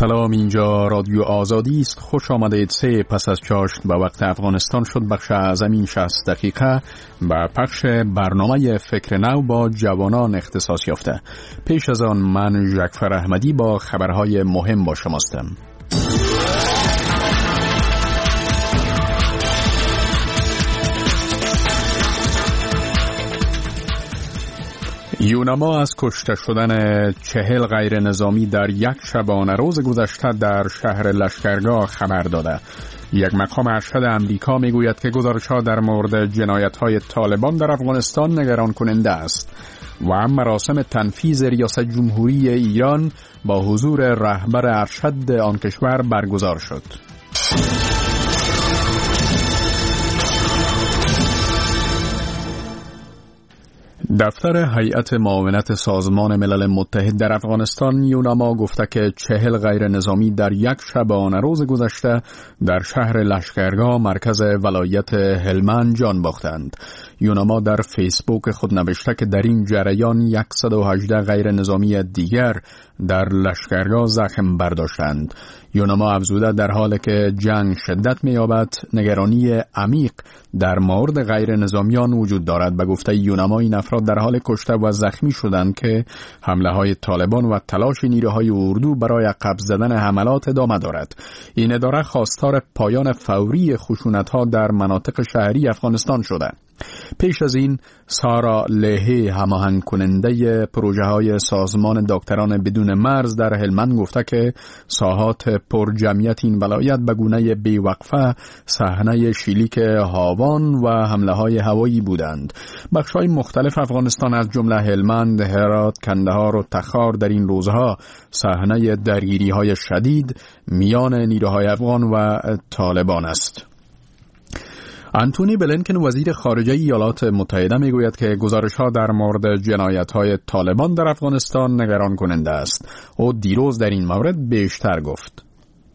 سلام، اینجا رادیو آزادی است. خوش آمدید. پس از چاشت به وقت افغانستان شد بخش از این 60 دقیقه و پخش برنامه فکر نو با جوانان اختصاص یافته. پیش از آن من جعفر احمدی با خبرهای مهم با شماستم. یوناما از کشته شدن 40 غیر نظامی در یک شبانه روز گذشته در شهر لشکرگاه خبر داده. یک مقام ارشد امریکا میگوید که گزارش‌ها در مورد جنایت‌های طالبان در افغانستان نگران کننده است و مراسم تنفیذ ریاست جمهوری ایران با حضور رهبر ارشد آن کشور برگزار شد. دفتر هیئت معاونت سازمان ملل متحد در افغانستان یوناما گفته که 40 غیر نظامی در یک شبانه روز گذشته در شهر لشکرگاه مرکز ولایت هلمند جان باختند. یوناما در فیسبوک خود نوشته که در این جریان 118 غیر نظامی دیگر در لشکرگاه زخم برداشتند. یوناما افزوده در حالی که جنگ شدت می‌یابد نگرانی عمیق در مورد غیر نظامیان وجود دارد. به گفته یوناما این افراد در حال کشته و زخمی شدند که حمله‌های طالبان و تلاش نیروهای اردو برای عقب زدن حملات ادامه دارد. این اداره خواستار پایان فوری خشونت‌ها در مناطق شهری افغانستان شده. پیش از این سارا لهی هماهنگ کننده پروژه های سازمان دکتران بدون مرز در هلمند گفته که ساحات پر جمعیت این ولایت به گونه بیوقفه صحنه شلیک هاوان و حمله های هوایی بودند. بخش های مختلف افغانستان از جمله هلمند، هرات، کندهار و تخار در این روزها صحنه درگیری های شدید میان نیروهای افغان و طالبان است. آنتونی بلینکن وزیر خارجه ایالات متحده میگوید که گزارش‌ها در مورد جنایت‌های طالبان در افغانستان نگران کننده است. او دیروز در این مورد بیشتر گفت.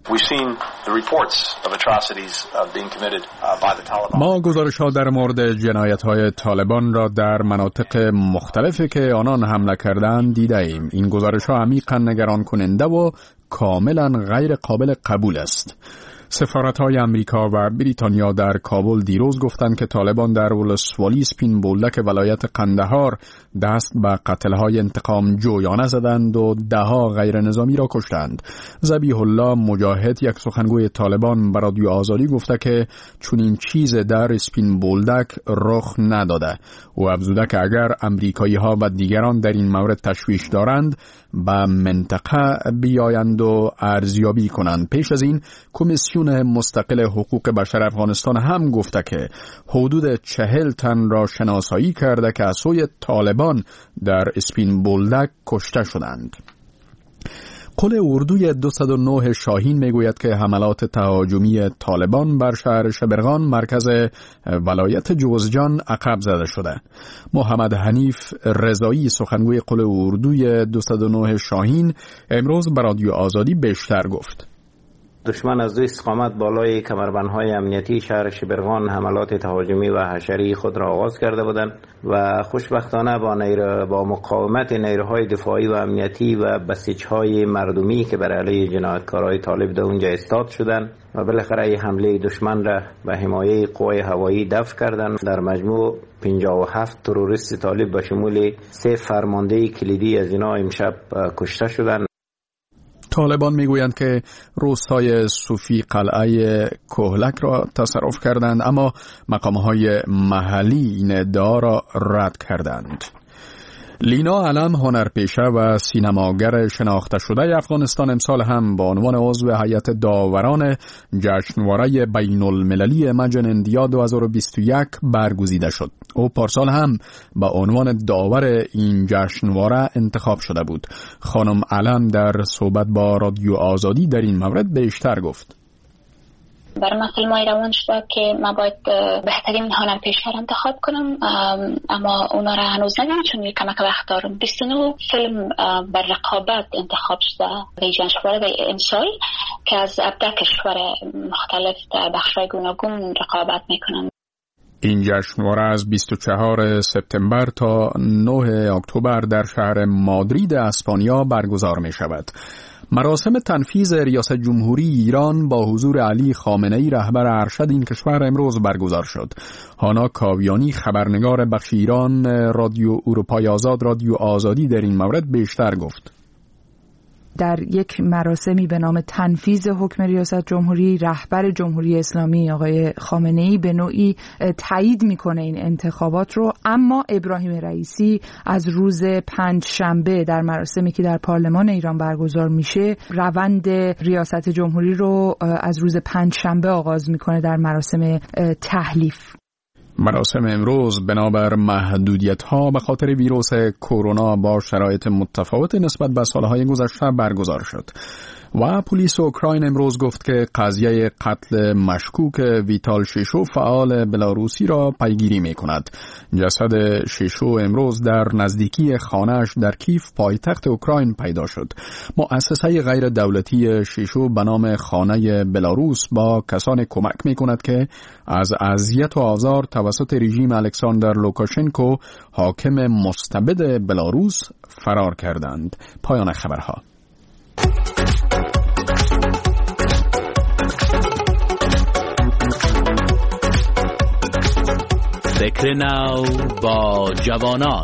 ما گزارش‌ها در مورد جنایت‌های طالبان را در مناطق مختلفی که آنان حمله کردند دیده‌ایم. این گزارش‌ها عمیقاً نگران کننده و کاملاً غیر قابل قبول است. سفارت‌های امریکا و بریتانیا در کابل دیروز گفتند که طالبان در ولسوالی سپین بولدک ولایت قندهار دست به قتل‌های انتقام جویانه زدند و ده‌ها غیر نظامی را کشتند. ذبیح الله مجاهد، یک سخنگوی طالبان، به رادیو آزادی گفته که چنین چیز در سپین بولدک رخ نداده. او افزوده که اگر امریکایی‌ها و دیگران در این مورد تشویش دارند به منطقه بیایند و ارزیابی کنند. پیش از این کمیسیون مستقل حقوق بشر افغانستان هم گفته که حدود 40 تن را شناسایی کرده که از سوی طالبان در اسپین بولدک کشته شدند. قل اردوی 209 شاهین میگوید که حملات تهاجمی طالبان بر شهر شبرغان مرکز ولایت جوزجان عقب زده شده. محمد حنیف رضایی سخنگوی قل اردوی 209 شاهین امروز به رادیو آزادی بیشتر گفت. دشمن از دو استقامت بالای کمربندهای امنیتی شهر شبرغان حملات تهاجمی و حشری خود را آغاز کرده بودند و خوشبختانه با مقاومت نیروهای دفاعی و امنیتی و بسیج‌های مردمی که بر علیه جنایتکارهای طالب در اونجا ایستاد شدند و بالاخره حمله دشمن را به حمایه قوای هوایی دفع کردند. در مجموع 57 تروریست طالب به شمول 3 فرمانده کلیدی از اینا امشب کشته شدند. طالبان میگویند که روستای صوفی قلعه کهلک را تصرف کردند، اما مقام‌های محلی این ادعا را رد کردند. لینا علم، هنرپیشه و سینماگر شناخته شده افغانستان، امسال هم به عنوان عضو هیئت داوران جشنواره بین المللی مجن اندیا 2021 برگزیده شد. او پارسال هم به عنوان داور این جشنواره انتخاب شده بود. خانم علم در صحبت با رادیو آزادی در این مورد بیشتر گفت. برای من فیلم‌های روان شده که من باید بهترین هنرپیشه را انتخاب کنم، اما اونا را هنوز ندیدم چون یک کمک وقت دارم. 29 فیلم بر رقابت انتخاب شده به جشنواره امسال که از 17 کشور مختلف در بخش‌های گوناگون رقابت میکنن. این جشنواره از 24 سپتامبر تا 9 اکتبر در شهر مادرید اسپانیا برگزار می شود. مراسم تنفیذ ریاست جمهوری ایران با حضور علی خامنه‌ای رهبر ارشد این کشور امروز برگزار شد. هانا کاویانی خبرنگار بخش ایران رادیو اروپای آزاد رادیو آزادی در این مورد بیشتر گفت. در یک مراسمی به نام تنفیذ حکم ریاست جمهوری، رهبر جمهوری اسلامی آقای خامنه‌ای به نوعی تایید میکنه این انتخابات رو، اما ابراهیم رئیسی از روز پنجشنبه در مراسمی که در پارلمان ایران برگزار میشه روند ریاست جمهوری رو از روز پنجشنبه آغاز میکنه در مراسم تحلیف. مراسم امروز بنابر محدودیت‌ها به خاطر ویروس کرونا با شرایط متفاوت نسبت به سالهای گذشته برگزار شد. و پلیس اوکراین امروز گفت که قضیه قتل مشکوک ویتال شیشو فعال بلاروسی را پیگیری می‌کند. جسد شیشو امروز در نزدیکی خانه‌اش در کیف پایتخت اوکراین پیدا شد. مؤسسه غیر دولتی شیشو به نام خانه بلاروس با کسانی کمک می‌کند که از اذیت و آزار توسط رژیم الکساندر لوکاشنکو حاکم مستبد بلاروس فرار کردند. پایان خبرها. فکر نو با جوانان.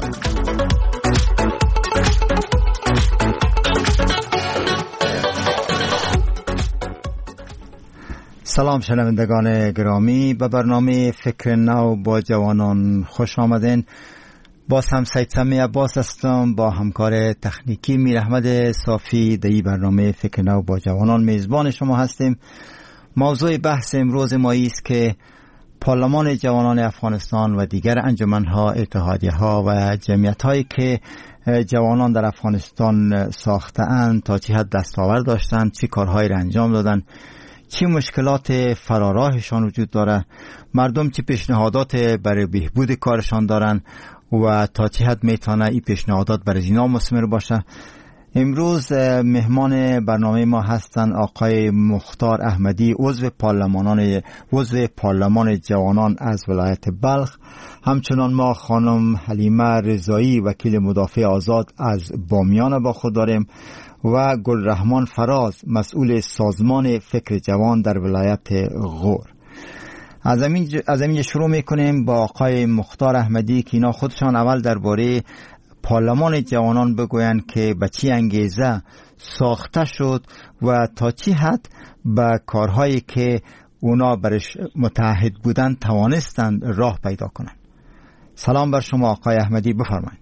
سلام شنوندگان گرامی، به برنامه فکر نو با جوانان خوش آمدین. باز هم سید سمی عباس هستم با همکار تکنیکی میر احمد صافی در این برنامه فکر نو با جوانان میزبان شما هستیم. موضوع بحث امروز ما است که پارلمان جوانان افغانستان و دیگر انجمن‌ها، اتحادیه‌ها و جمعیت‌هایی که جوانان در افغانستان ساخته‌اند تا چه حد دستاورد داشتند، چه کارهایی را انجام دادند، چه مشکلات فراراهشان وجود داره، مردم چه پیشنهادات برای بهبود کارشان دارند و تا چه حد میتونه این پیشنهادات برای اینا مثمر باشه. امروز مهمان برنامه ما هستند آقای مختار احمدی، عضو پارلمان جوانان از ولایت بلخ. همچنان ما خانم حلیمه رضایی، وکیل مدافع آزاد از بامیان با خود داریم و گلرحمان فراز، مسئول سازمان فکر جوان در ولایت غور. از همین شروع میکنیم با آقای مختار احمدی که اینا خودشان اول درباره پارلمان جوانان بگوین که به چی انگیزه ساخته شد و تا چی حد به کارهایی که اونا برش متحد بودن توانستند راه پیدا کنند. سلام بر شما آقای احمدی، بفرمایید.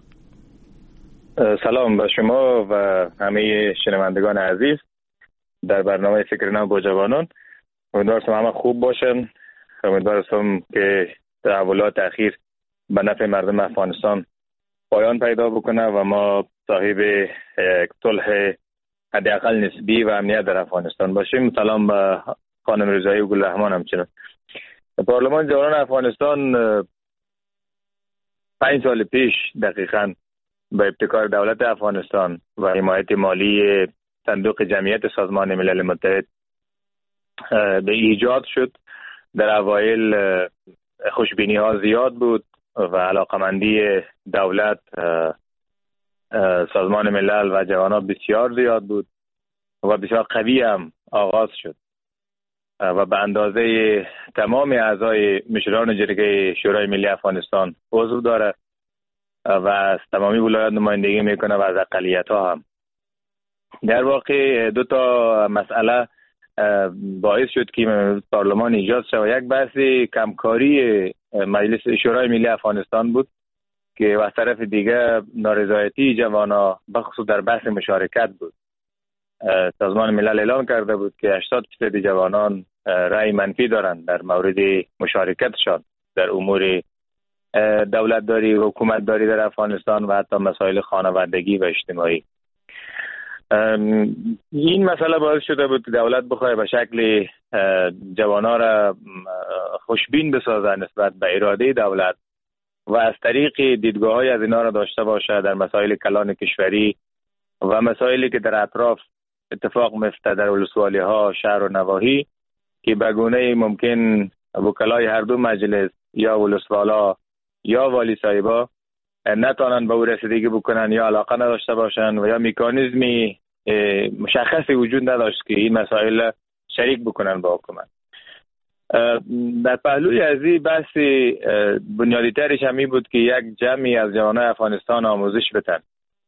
سلام بر شما و همه شنوندگان عزیز در برنامه فکر نو با جوانان. امیدوارم همه خوب باشن. امیدوارم که تحولات اخیر به نفع مردم افغانستان پایان پیدا بکنه و ما صاحب صلح حداقل نسبی و امنیت در افغانستان باشیم. سلام به خانم رضایی و گلرحمان. همچنین پارلمان جوانان افغانستان 5 سال پیش دقیقاً با ابتکار دولت افغانستان و حمایت مالی صندوق جمعیت سازمان ملل متحد به ایجاد شد. در اوایل خوشبینی ها زیاد بود و علاقمندی دولت، سازمان ملل و جوانان بسیار زیاد بود و بسیار قوی هم آغاز شد و به اندازه تمام اعضای مشران جرگه شورای ملی افغانستان عضو داره و از تمامی ولایات نمایندگی میکنه و از اقلیت ها هم. در واقع 2 تا مسئله باعث شد که پارلمان ایجاد شد. یک بحث کمکاری مجلس شورای ملی افغانستان بود که از طرف دیگه نارضایتی جوانا بخصوص در بحث مشارکت بود. سازمان ملل اعلام کرده بود که 80% جوانان رأی منفی دارند در مورد مشارکتشان در امور دولتداری و حکومتداری در افغانستان و حتی مسائل خانوادگی و اجتماعی. این مسئله باعث شده بود که دولت بخواد به شکل جوانا را خوشبین بسازه نسبت به اراده دولت و از طریق دیدگاه‌های از اینا را داشته باشه در مسائل کلان کشوری و مسائلی که در اطراف اتفاق میفته در ولسوالی‌ها، شهر و نواحی، که به گونه‌ای ممکن وکلای هر دو مجلس یا ولسوالا یا والی صاحبا نتانن به او رسیدگی بکنن یا علاقه نداشته باشن و یا مکانیزمی مشخصی وجود نداشت که این مسائل شریک بکنن با حکومت. در پهلوی از این بحث بنیادی ترش همی بود که یک جمعی از جوانای افغانستان آموزش بتن،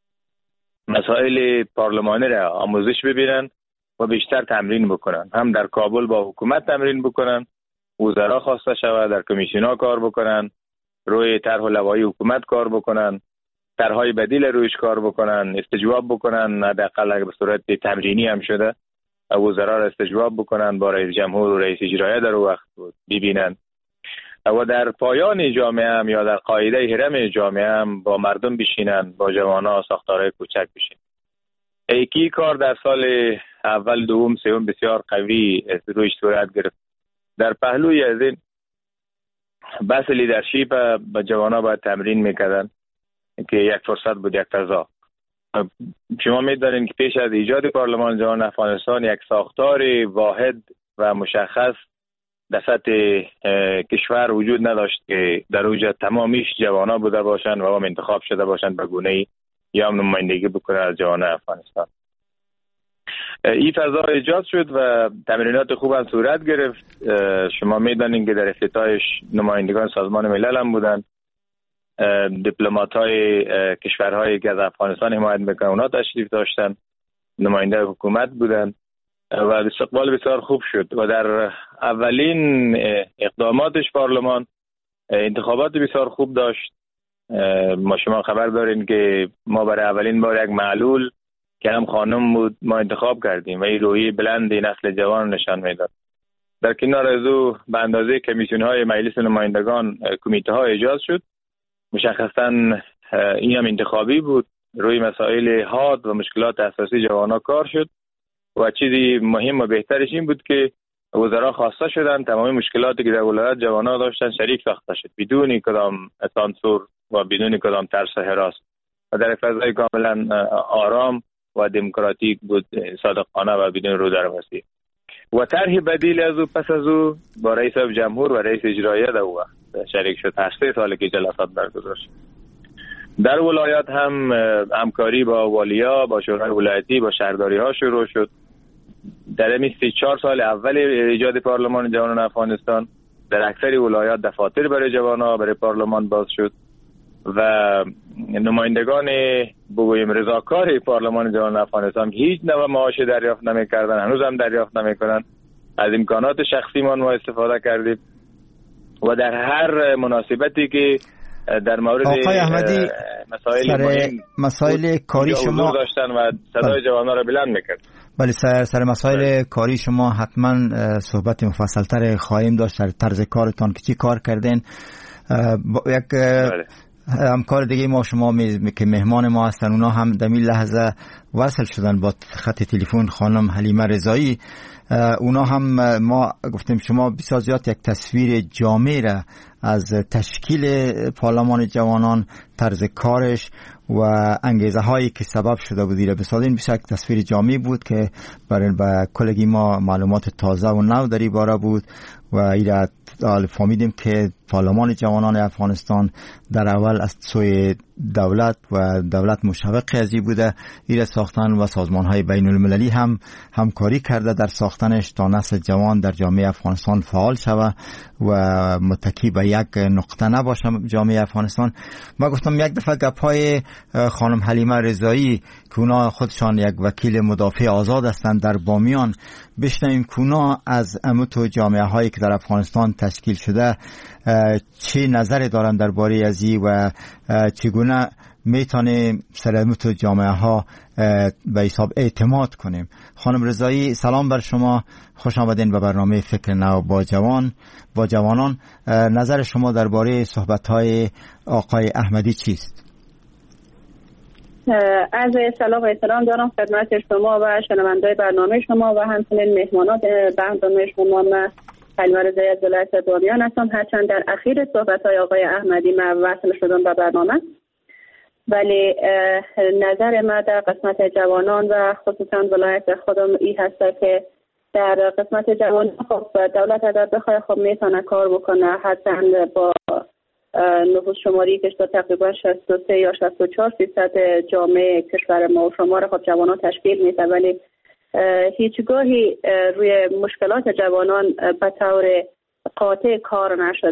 مسائل پارلمانی را آموزش ببینن و بیشتر تمرین بکنن، هم در کابل با حکومت تمرین بکنن، وزرا خواسته شود در کمیسیونا کار بکنن، روی طرح و لوایح حکومت کار بکنن، طرحهای بدیل رویش کار بکنن، استجواب بکنن، حداقل به صورت تمرینی هم شده وزرا را استجواب بکنن، با رئیس جمهور و رئیس اجرایی در وقت بود ببینن و در پایان جامعه هم یا در قاعده هرم جامعه هم با مردم بشینن، با جوانا ساختارهای کوچک بشین. ایکی کار در سال اول، دوم، سوم بسیار قوی رویش صورت گرفت. در پهلوی از این بحث لیدرشپ با جوانا باید تمرین میکردن که یک فرصت بود، یک فضا. شما میدانید که پیش از ایجاد پارلمان جوان افغانستان یک ساختار واحد و مشخص در سطح کشور وجود نداشت که در اوج تمامیش جوانا بوده باشند و هم انتخاب شده باشند به گونه‌ای یا نمایندگی بکنه از جوان افغانستان. این فضا ایجاد شد و تمرینات خوب هم صورت گرفت. شما میدانید که در افتتاحش نمایندگان سازمان ملل هم بودند، دیپلمات‌های کشورهایی که از افغانستان حمایت میکنن اونا تشریف داشتن، نماینده حکومت بودن و استقبال بسیار خوب شد و در اولین اقداماتش پارلمان انتخابات بسیار خوب داشت. ما شما خبر دارین که ما برای اولین بار یک معلول که هم خانم بود ما انتخاب کردیم و این روحیه بلند نسل جوان نشان میداد. در کنار از او به اندازه کمیسیون‌های مجلس نمایندگان کمیته ها ایجاد شد. مشخصاً این هم انتخابی بود، روی مسائل حاد و مشکلات اساسی جوانا کار شد و چیزی مهم و بهترش این بود که وزرا خواسته شدن تمامی مشکلاتی که در ولایت جوانا داشتن شریک ساخته شد بدون کدام سانسور و بدون کدام ترس و هراس و در فضای کاملا آرام و دموکراتیک بود، صادقانه و بدون رودرواسی. و طرح بدیل از او پس از او با رئیس جمهور و رئیس اجرایی در وقت شریک شد. 8 سال که جلسات برگزار شد. در ولایت هم همکاری با والیا، با شورای ولایتی، با شهرداری ها شروع شد. در این 34 سال اول ایجاد پارلمان جوانان افغانستان در اکثر ولایات دفاتر برای جوانان برای پارلمان باز شد و نمایندگان بگوییم رضاکار پارلمان جوانان افغانستان هیچ نوع معاش دریافت نمی‌کردند، هنوز هم دریافت نمی‌کنند. از امکانات شخصی ما استفاده کردیم و در هر مناسبتی که در مورد آقای احمدی مسائل کاری شما داشتن و صدای جوانان را بلند می‌کرد. ولی سر مسائل کاری شما حتما صحبت مفصل‌تر خواهیم داشت در طرز کارتان که چی کار کردین. یک همکار دیگه ما شما که مهمان ما هستن اونا هم در این لحظه وصل شدن با خط تلفن، خانم حلیمه رضایی. اونا هم ما گفتیم شما بسیار زیاد یک تصویر جامع را از تشکیل پارلمان جوانان، طرز کارش و انگیزه هایی که سبب شده بود را بسازین. بسیار یک تصویر جامع بود که برای کلگی ما معلومات تازه و نو در این باره بود و ایرا فهمیدیم که پارلمان جوانان افغانستان در اول از سوی دولت و دولت مشوق از این بوده ایرا ساختن و سازمان های بین المللی هم همکاری کرده در ساختنش تا نسل جوان در جامعه افغانستان فعال شود و متکی به یک نقطه نباشه جامعه افغانستان. ما گفتم یک دفعه گپ‌های خانم حلیمه رضایی که اونا خودشان یک وکیل مدافع آزاد هستند در بامیان بشنویم که اونا از اموت جامعه هایی که در افغانستان تشکیل شده چه نظری دارن درباره ازی و چگونه میتونه سر اموت جامعه ها به حساب اعتماد کنیم. خانم رضایی سلام بر شما، خوش آمدین به برنامه فکر نو با جوانان. نظر شما درباره صحبت های آقای احمدی چیست؟ عرض سلام و احترام دارم خدمت شما و شنونده‌های برنامه شما و همچنین مهمانان برنامه شما. من حلیمه رضایی از ولایت بامیان هستم. هرچند در اخیر صحبت‌های آقای احمدی من وصل شدم به برنامه، ولی نظر من در قسمت جوانان و خصوصا ولایت خودم این هست که در قسمت جوان خب دولت اگر بخواد خب میتونه کار بکنه، حتی با نفوس شماری که تقریبا 63 یا 64% جامعه کشور ما و شمار خب جوانان تشکیل میده، ولی هیچگاهی روی مشکلات جوانان به طور قاطع کار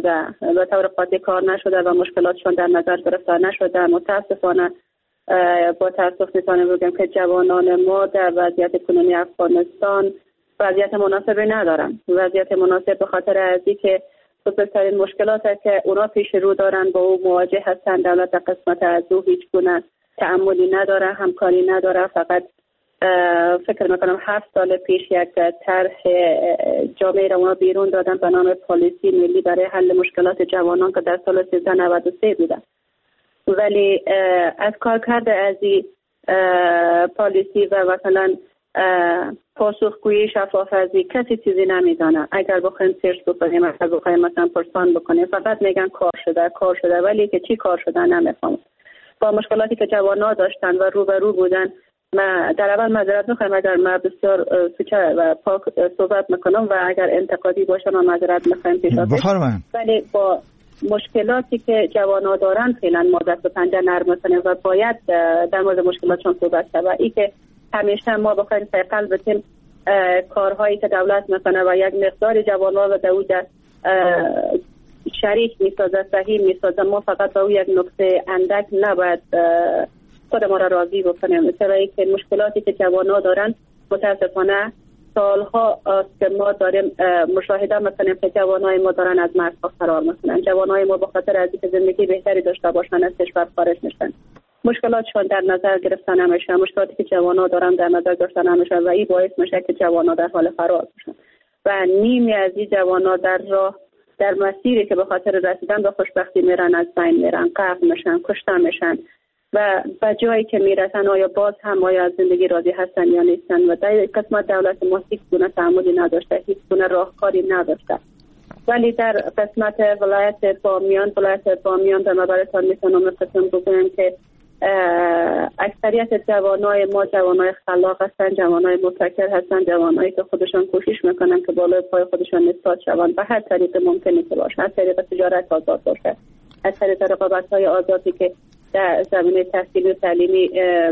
نشده و مشکلاتشون در نظر گرفته نشده. متاسفانه با تاسف میتونم بگم که جوانان ما در وضعیت کنونی افغانستان وضعیت مناسبی ندارن. وضعیت مناسب به خاطر ازی که بزرگترین مشکلات که اونا پیش رو دارن با او مواجه هستن. دولت قسمت از او هیچ گونه تعاملی نداره، همکاری نداره. فقط فکر میکنم 7 سال پیش یک طرح جامعه را اونا بیرون دادن به نام پالیسی ملی برای حل مشکلات جوانان که در سال 1393 بوده، ولی از کار کرده از این پالیسی و مثلا پاسخگویی شفاف از این کسی چیزی نمیدانه. اگر بخوایم سرچ بکنیم، اگر بخوایم مثلا پرسان بکنیم، فقط میگن کار شده ولی که چی کار شده نمیفهمم. با مشکلاتی که جوانان داشتن و روبرو بودن، ما در اول معذرت میخوایم اگر ما بسیار سوچه و پاک صحبت میکنم و اگر انتقادی باشه ما معذرت میخوایم پیش آتش، ولی با مشکلاتی که جوانان دارن فعلا ما دست و پنجه نرم میکنیم و باید در مورد مشکلاتشون صحبت شد. و این که همیشه ما بخوایم سیقل بتیم کارهایی که دولت میکنه و یک مقدار جوانان و داود شریک میسازه، صحیح میسازه، ما فقط با یک نقطه اندک نباید خود ما را راضی بکنیم. مثلا که مشکلاتی که جوانان دارن متاسفانه سالها است که ما داریم مشاهده میکنیم که جوانای ما دارن از مرزها فرار میکنن. جوانای ما به خاطر از اینکه زندگی بهتری داشته باشن از کشور خارج میشن، مشکلاتشون در نظر گرفته نمیشه، مشکلاتی که جوانان دارن در نظر گرفته نمیشه و این باعث میشه که جوانان در حال فرار بشن و نیمی از این جوانان در مسیری که به خاطر رسیدن به خوشبختی میرن از بین میرن، غرق میشن، کشته میشن و به جایی که میرسن آیا باز هم آیا از زندگی راضی هستن یا نیستن. و در قسمت دولت ما هیچ گونه تعاملی نداشته، هیچ گونه راهکاری نداشته. ولی در قسمت ولایت بامیان به مبارکتان میتونم قسم بگویم که اکثریت جوانای ما جوانای خلاق هستن، جوانای مبتکر هستن، جوانایی که خودشان کوشش میکنن که بالای پای خودشان نسبت شوند به هر طریق ممکنی که باشه، از طریق تجارت آزاد باشه، از طریق رقابت‌های آزادی که در زمینه تحصیلی و تعلیمی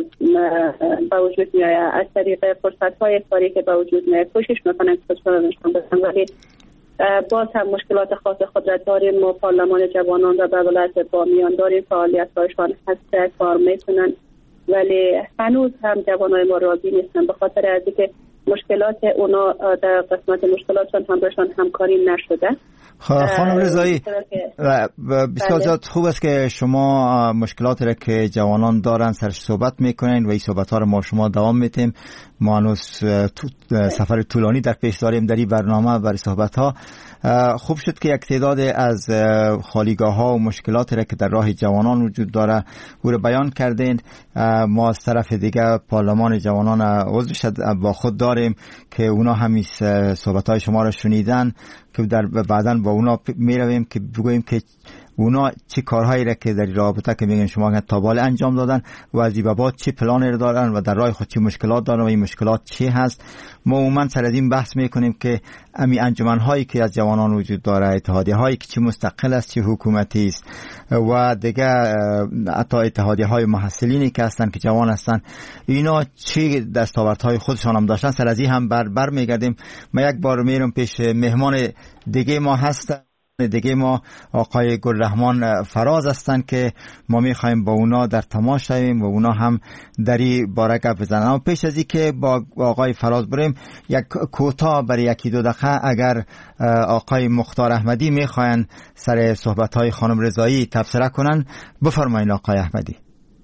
به وجود میآید، از طریق فرصت‌های کاری که به وجود میآید کوشش میکنن که خودشان نشون بدن. ولی باز هم مشکلات خاص خود را داریم. ما پارلمان جوانان را به ولایت بامیان داریم، فعالیت‌هایشان هست کار میکنن ولی هنوز هم جوانای ما راضی نیستن به خاطر از اینکه مشکلات اونا در قسمت مشکلاتشون هم بهشون همکاری نشده. خانم رضایی، بسیار زیاد خوب است که شما مشکلاتی را که جوانان دارن سرش صحبت میکنین و این صحبت ها را ما شما دوام میتیم. ما هنوز سفر طولانی در پیش داریم در این برنامه برای صحبت ها. خوب شد که یک تعداد از خالیگاه ها و مشکلاتی را که در راه جوانان وجود داره او را بیان کردین. ما از طرف دیگه پارلمان جوانان عضو شد با خود داریم که اونا همی صحبت های شما را شنیدن که در بعداً با اونا میرویم که بگوییم که اونا چه کارهایی را که در رابطه که میگن شما تا بالا انجام دادن و از این بعد چه پلانی را دارن و در راه خود چه مشکلات دارن و این مشکلات چی هست. ما عموما سر از این بحث میکنیم که امی انجمن‌هایی که از جوانان وجود داره، اتحادیه‌هایی که چه مستقل است چه حکومتی است و دیگه حتی اتحادیه‌های محصلینی که هستن که جوان هستن، اینا چه دستاوردهای خودشان هم داشتن. سر از این هم بر میگردیم. ما یک بار میرم پیش مهمان دیگه ما هستن، دیگه ما آقای گلرحمان فراز هستن که ما میخوایم با اونا در تماس شویم و اونا هم در این باره گپ بزنن. اما پیش از این که با آقای فراز بریم یک کوتاه برای یکی دو دقیقه اگر آقای مختار احمدی میخواین سر صحبت های خانم رضایی تبصره کنن بفرمایید. آقای احمدی.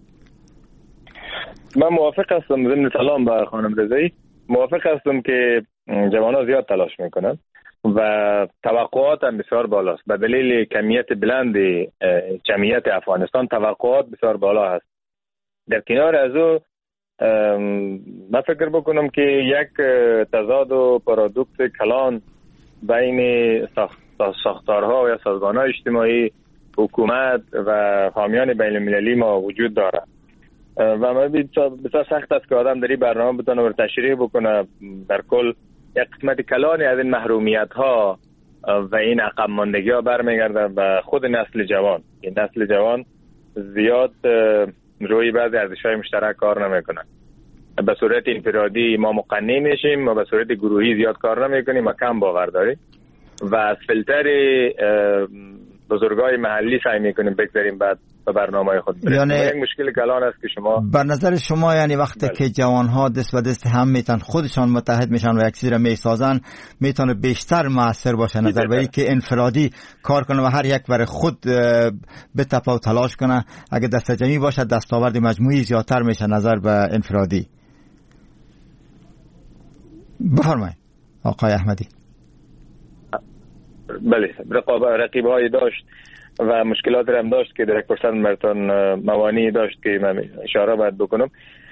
من موافق هستم. ضمن سلام به خانم رضایی، موافق هستم که جوانان زیاد تلاش میکنن و توقعات هم بسیار بالاست. به دلیل کمیت بلند جمعیت افغانستان توقعات بسیار بالا هست. در کنار از او من فکر بکنم که یک تضاد و پارادوکس کلان بین ساختارها و یا سازمان‌های اجتماعی، حکومت و حامیان بین المللی ما وجود داره و من بسیار سخت است که آدم در این برنامه بتونه تشریح بکنه در کل یک قسمت کلانی از این محرومیت ها و این عقب ماندگی ها برمیگرده به خود نسل جوان. این نسل جوان زیاد روی بعضی ارزش‌های مشترک کار نمیکنن. به صورت انفرادی ما مقنع میشیم و به صورت گروهی زیاد کار نمیکنیم و کم باور داریم و از فیلتر بزرگای محلی سعی میکنیم بگذاریم بعد به برنامه خود بریم. یعنی یک مشکل کلان است که شما بر نظر شما یعنی وقتی که جوانها دست به دست هم میتن خودشان متحد میشن و یک چیزی را میسازن میتونه بیشتر موثر باشه نظر به اینکه انفرادی کار کنه و هر یک برای خود بتپه و تلاش کنه. اگه دست جمعی باشه دستاورد مجموعی زیادتر میشه نظر به انفرادی. بفرمایید آقای احمدی. بله، رقیب‌های داشت و مشکلات هم داشت که در 1% مرتون موانعی داشت که من اشاره باید بکنم.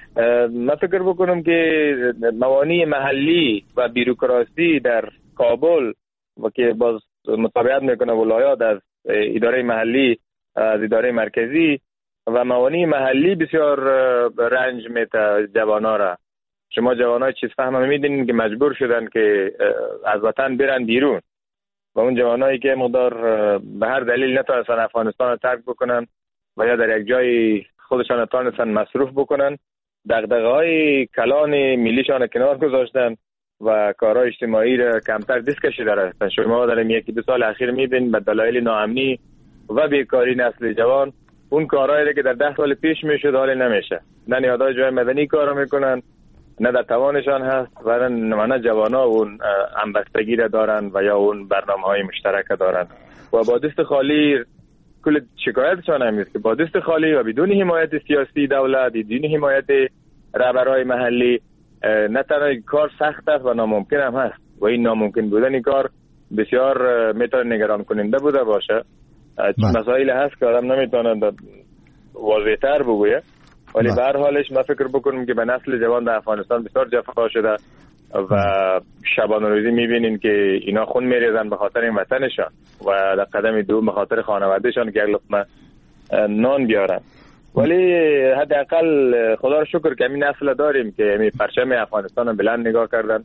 من فکر بکنم که موانع محلی و بیروکراسی در کابل و که باز مطابقت میکنه ولایات از اداره محلی از اداره مرکزی و موانع محلی بسیار رنج میده جوانا را. شما جوانای چیز فهم میدونین که مجبور شدن که از وطن برن بیرون و اون جوانایی که مقدار به هر دلیل نتونستن افغانستان رو ترک بکنن و یا در یک جای خودشان نتونستن مصروف بکنن دغدغه‌های کلان ملیشان کنار گذاشتن و کارهای اجتماعی را کمتر دست کشیده هستند. شما در یکی دو سال اخیر میبینید به دلایل ناامنی و بیکاری نسل جوان اون کارهایی که در 10 سال پیش میشد حال نمیشه. نه نیادهای جای مدنی کارو میکنن نه در توانشان هست و نه جوانا اون همبستگی را دارن و یا اون برنامه‌های مشترک دارن و با دست خالی کل شکایتشان هم است که با دست خالی و بدون حمایت سیاسی دولت بدون حمایت رهبرای محلی نه تنها کار سخت است و ناممکن هم هست و این ناممکن بودن این کار بسیار میتونه نگران کننده بوده باشه. مسائل هست که آدم نمیتونه واضح‌تر بگویه ولی به هر حالش من فکر بکنم که به نسل جوان در افغانستان بسیار جفا شده و شبانه روزی میبینین که اینا خون میریزن به خاطر این وطنشان و در قدم دوم به خاطر خانوادهشان که یک لقمه نان بیارن. ولی حداقل خدا رو شکر که همین نسل داریم که همین پرچم افغانستان رو بلند نگاه کردن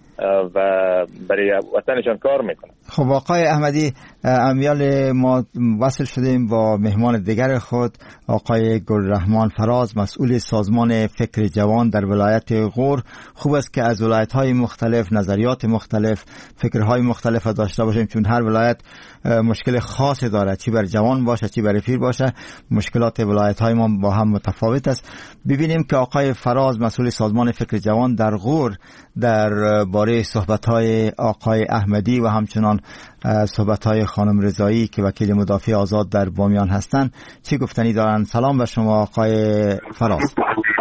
و برای وطنشان کار میکنن. خب آقای احمدی، امیال ما وصل شدیم با مهمان دیگر خود آقای گلرحمان فراز، مسئول سازمان فکر جوان در ولایت غور. خوب است که از ولایت‌های مختلف نظریات مختلف فکرهای مختلف داشته باشیم چون هر ولایت مشکل خاصی داره، چی بر جوان باشه چی بر پیر باشه. مشکلات ولایت‌های ما با هم متفاوت است. ببینیم که آقای فراز مسئول سازمان فکر جوان در غور در باره صحبت‌های آقای احمدی و همچنان صحبت‌های خانم رضایی که وکیل مدافع آزاد در بامیان هستند چی گفتنی دارن؟ سلام به شما آقای فراز.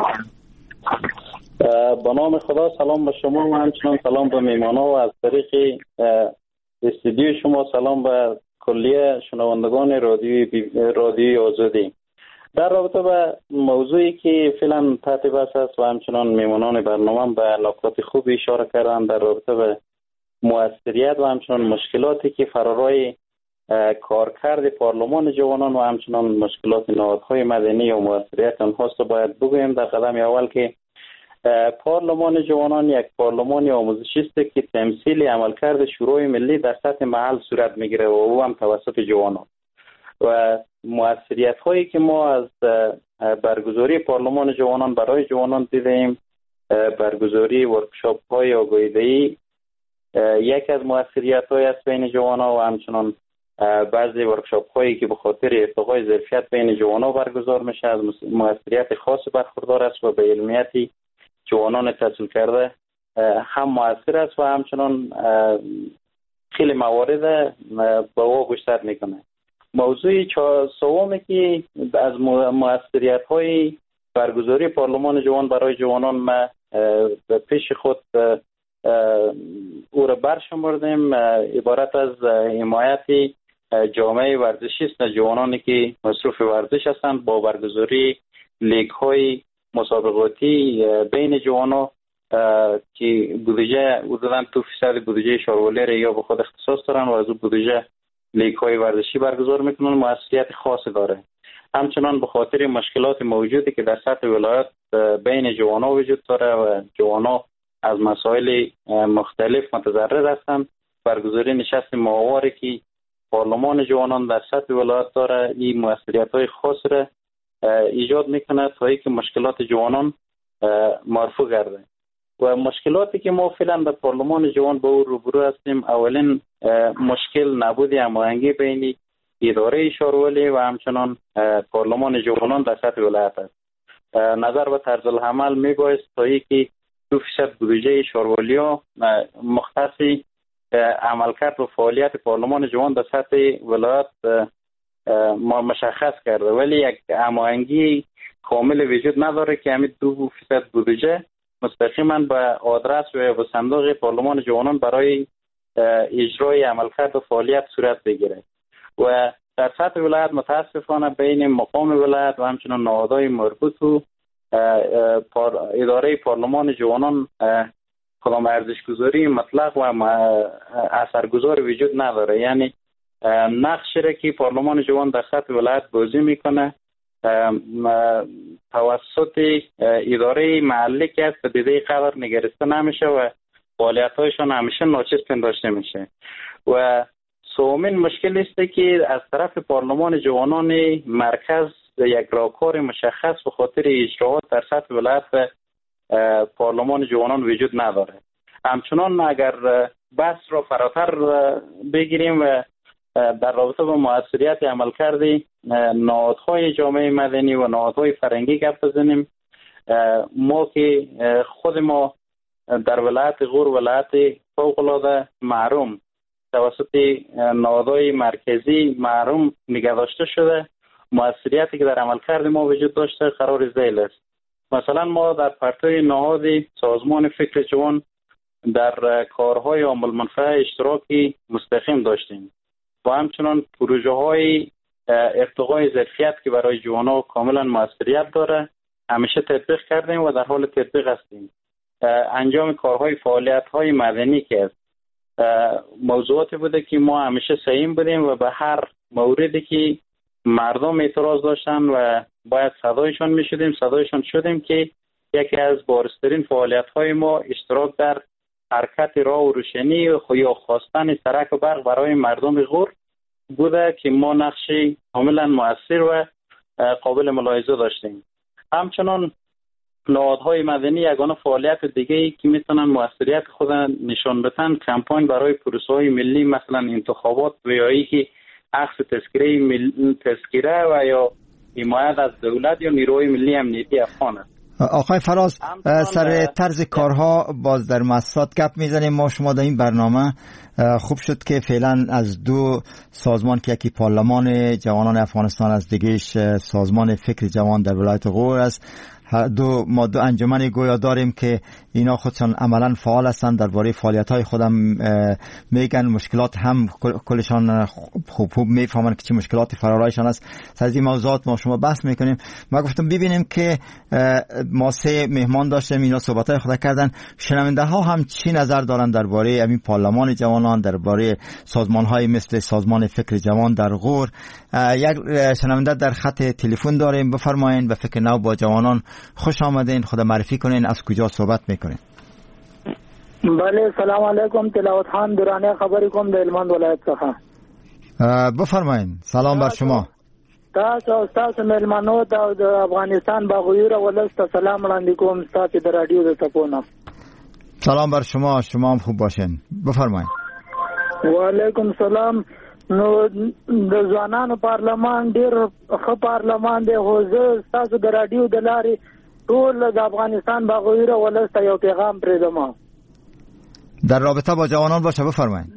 با نام خدا سلام به شما و همچنان سلام به میهمانان و از طریق استودیو شما سلام به کلیه شنوندگان رادیوی آزادی. در رابطه به موضوعی که فعلا تحت بحث است و همچنان میهمانان برنامه به نکات خوبی اشاره کردن در رابطه به موثریت و همچنان مشکلاتی که فرارای کارکرد پارلمان جوانان و همچنان مشکلات نهادهای مدنی و موثریت آنهاست باید بگویم در قدم اول که پارلمان جوانان یک پارلمان آموزشی است که تمثیل عملکرد شورای ملی در سطح محل صورت میگیره و او هم توسط جوانان و موثریت هایی که ما از برگزاری پارلمان جوانان برای جوانان دیدیم، برگزاری ورکشاپ های آگاهی دهی یک از موثریت های است بین جوانان و همچنان بعضی ورکشاپ هایی که به خاطر ارتقای ظرفیت بین جوانان برگزار میشه از موثریت خاص برخوردار است و به علمیتی جوانان تحصیل کرده هم موثر است و همچنان خیلی موارد به او گسترد میکنه. موضوع سومی که از موثریت های برگزاری پارلمان جوان برای جوانان ما به پیش خود او را برشمردیم عبارت از حمایت جامعه ورزشی است جوانانی که مصروف ورزش هستند با برگزاری لیگ های مسابقاتی بین جوانان که بودجه حدوداً 2% بودجه شارولر یا به خود اختصاص دارن و از اون بودجه لیگ های ورزشی برگزار میکنن. موثریت خاصی داره. همچنان به خاطر مشکلات موجودی که در سطح ولایت بین جوانا وجود داره و جوانا از مسائل مختلف متضرر هستند. برگزاری نشست ماهواره که پارلمان جوانان در سطح ولایت داره این مسئولیت‌های خاص را ایجاد میکنه تا اینکه مشکلات جوانان مرفوع گرده. و مشکلاتی که ما فعلا در پارلمان جوان با او روبرو هستیم، اولین مشکل نبود هماهنگی بین اداره شارولی و همچنان پارلمان جوانان در سطح ولایت است. نظر به طرز العمل میبایست تا اینکه 2% بودجه شارولیا مختص عملکرد و فعالیت پارلمان جوان در سطح ولایت مشخص کرده، ولی یک هماهنگی کامل وجود نداره که همین 2% بودجه مستقیما به آدرس و به صندوق پارلمان جوانان برای اجرای عملکرد و فعالیت صورت بگیره. و در سطح ولایت متاسفانه بین مقام ولایت و همچنان نهادهای مربوط و اداره پارلمان جوانان کدام ارزش‌گذاری مطلق و اثرگذار وجود نداره. یعنی نقشی را که پارلمان جوان در سطح ولایت بازی میکنه توسط اداره محلی که است به دیده قدر نگرسته نمیشه و فعالیت‌هایشان همیشه ناچیز پنداشته میشه. و سومین مشکل است که از طرف پارلمان جوانان مرکز یک راهکار مشخص به خاطر اجراات در سطح ولایت پارلمان جوانان وجود نداره. همچنان اگر بحث را فراتر بگیریم و در رابطه با موثریت عملکرد نهادهای جامعه مدنی و نهادهای فرهنگی گپ بزنیم، ما که خود ما در ولایت غور ولایت فوق‌العاده محروم توسط نهادهای مرکزی محروم نگه داشته شده، موثریتی که در عملکرد ما وجود داشته قرار ذیل است. مثلا ما در پرتوی نهاد سازمان فکر جوان در کارهای عامل منفعه اشتراکی مستقیم داشتیم و همچنان پروژه های ارتقای ظرفیت که برای جوانان کاملا موثریت داره همیشه تطبیق کردیم و در حال تطبیق هستیم. انجام کارهای فعالیت های مدنی که است موضوعاتی بوده که ما همیشه سعیم بودیم و به هر موردی که مردم اعتراض داشتن و باید صدایشان صدایشان شدیم که یکی از بارزترین فعالیت های ما اشتراک در حرکت راه و روشنی یا خواستن سرک و برق برای مردم غور بوده که ما نقشی کاملا مؤثر و قابل ملاحظه داشتیم. همچنان نهادهای مدنی یگانه فعالیت دیگه‌ای که میتونن موثریت خود نشان بدن کمپاین برای پروسه‌های ملی مثلا انتخابات و یا اینکه اخذ تذکره و یا حمایت از دولت یا نیروی ملی امنیتی افغان است. آقای فراز، سر طرز کارها باز در مؤسسات گپ میزنیم. ما شما در این برنامه خوب شد که فعلا از دو سازمان که یکی پارلمان جوانان افغانستان از دیگهش سازمان فکر جوان در ولایت غور است، ما دو انجمن گویا داریم که اینا خودشان عملا فعال هستند، درباره فعالیت‌های خودم میگن، مشکلات هم کلشان خوب میفهمن که چه مشکلاتی فرارایشان است. از این موضوعات ما شما بحث میکنیم. ما گفتم ببینیم که ما سه مهمان داشتیم، اینا صحبت‌های خود کردن، شنونده ها هم چی نظر دارن درباره همین پارلمان جوانان، درباره سازمان‌های مثل سازمان فکر جوان در غور. یک شنونده در خط تلفن داریم، بفرمایید. به فکر نو با جوانان خوش آمدین، خود معرفی کنین، از کجا صحبت میکنین؟ بله، سلام علیکم. تلاوت خان درانه خبری کوم د هلمند ولایت څخه. بفرمایین. سلام بر شما. تاسو ملمنو د افغانستان باغویر ولست سلام وړاندې کوم تاسو د رادیو د تپونه. سلام بر شما، شما هم خوب باشین. بفرمایین. و علیکم سلام. نو د ځوانانو پارلمان ډیر ښه پارلمان دی، خو زه تاسو د رادیو د لارې ټول د افغانستان باغویر ولست یو پیغام پرېږدم در رابطه با جوانان باشه. بفرمایید.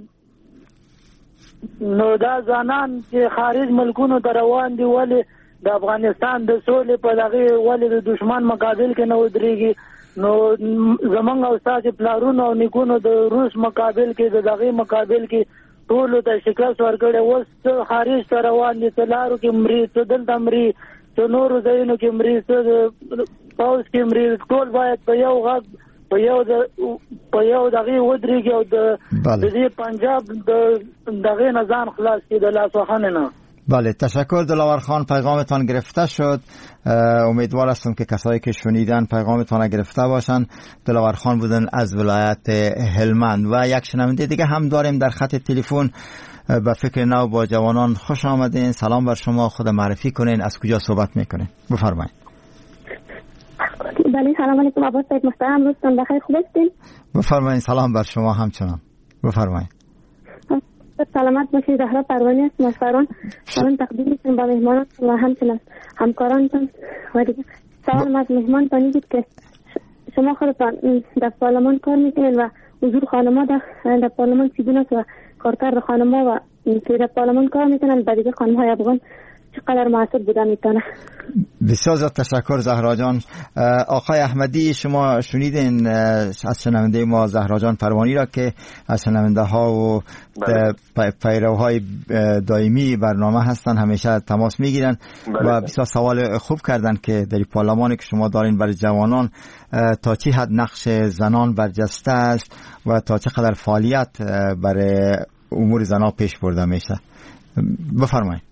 نو دا ځوانان چې خارج ملکونو ته روان دي ولې د افغانستان د سولې په دغې ولې د دشمن مقابل کې نه ودرېږي؟ نو زمونږ او ستاسې پلارونو او نیکونو د روس مقابل کې د دغې مقابل کې ټولو ته شکست ورکړی. اوس څه خارج ته روان دي، څه لارو کې مري، څه دلته مري، څه نورو ځایونو کې مري، څه پوځ کې مري. ټول باید په یو غږ په یو دغې ودرېږي او د دې پنجاب د دغې نه ځان خلاص کړي، د لاسوهنې نه. بله، تشکر دلاور خان، پیغامتان گرفته شد. امیدوار هستم که کسایی که شنیدن پیغامتان گرفته باشن. دلاور خان بودن از ولایت هلمند. و یک شنونده دیگه هم داریم در خط تلفن. به فکر نو با جوانان خوش آمدین. سلام بر شما، خود معرفی کنین، از کجا صحبت میکنین؟ بفرمایید. بله، سلام علیکم. عباس صاحب محترم، روزتون بخیر، خوب هستین؟ بفرمایید. سلام بر شما همچنان. بفرمایید. سلامت باشید. زهرا پروانی هستم از فران. سلام تقدیم می‌کنم به مهمانان و همچنین همکارانتان. و دیگه سوال از مهمانتان بود که شما خودتان در پارلمان کار میکنین و حضور خانم‌ها در پارلمان چگونه است و کارکرد خانم‌ها و که در پارلمان کار میکنن و دیگه خانم‌های افغان چقدر موثر بوده میتونه؟ بسیار زیاد تشکر زهرا جان. آقای احمدی، شما شنیدین از شنونده ما زهرا جان پروانی را که از شنونده ها و پیروهای دائمی برنامه هستن، همیشه تماس میگیرن و بسیار سوال خوب کردن که در پارلمانی که شما دارین برای جوانان تا چه حد نقش زنان برجسته است و تا چقدر فعالیت برای امور زنان پیش برده میشه. بفرمایید.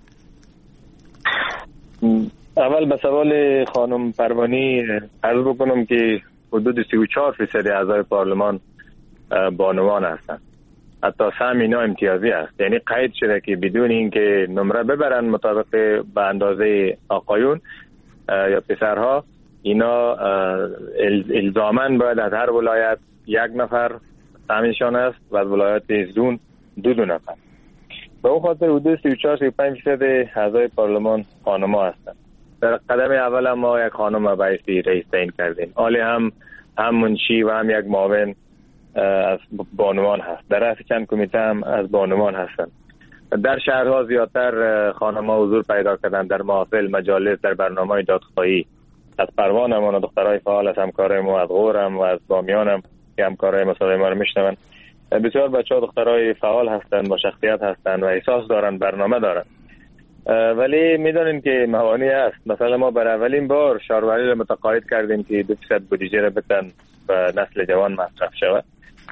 اول به سوال خانم پروانی عرض بکنم که حدود 34% اعضای پارلمان بانوان هستند. حتی سهم اینا امتیازی است، یعنی قید شده که بدون اینکه نمره ببرن مطابق به اندازه آقایون یا پسرها، اینا الزاماً باید از هر ولایت یک نفر سهمشان است و از ولایت زون دو نفر. به اون خاطر حدود 34-35% اعضای پارلمان خانم‌ها هستند. در قدم اول ما یک خانم به حیث رئیس تعیین کردیم. حالی هم منشی و هم یک معاون از بانوان هست. در رأس چند کمیته هم از بانوان هستند. در شهرها زیادتر خانم‌ها حضور پیدا کردند در محافل، مجالس، در برنامه‌های دادخواهی. از پروان هم و دخترای فعال از همکارای ما از غور هم و از بامیان هم که همکارای مسائل ما رو میشنون. بسیار بچه‌ها دخترای فعال هستند، با شخصیت هستند و احساس دارند، برنامه دارند. ولی میدونیم که موانعی هست. مثلا ما برای اولین بار شهروری رو متقاعد کردیم که 2% بودجه رو بتن به نسل جوان مصرف شود.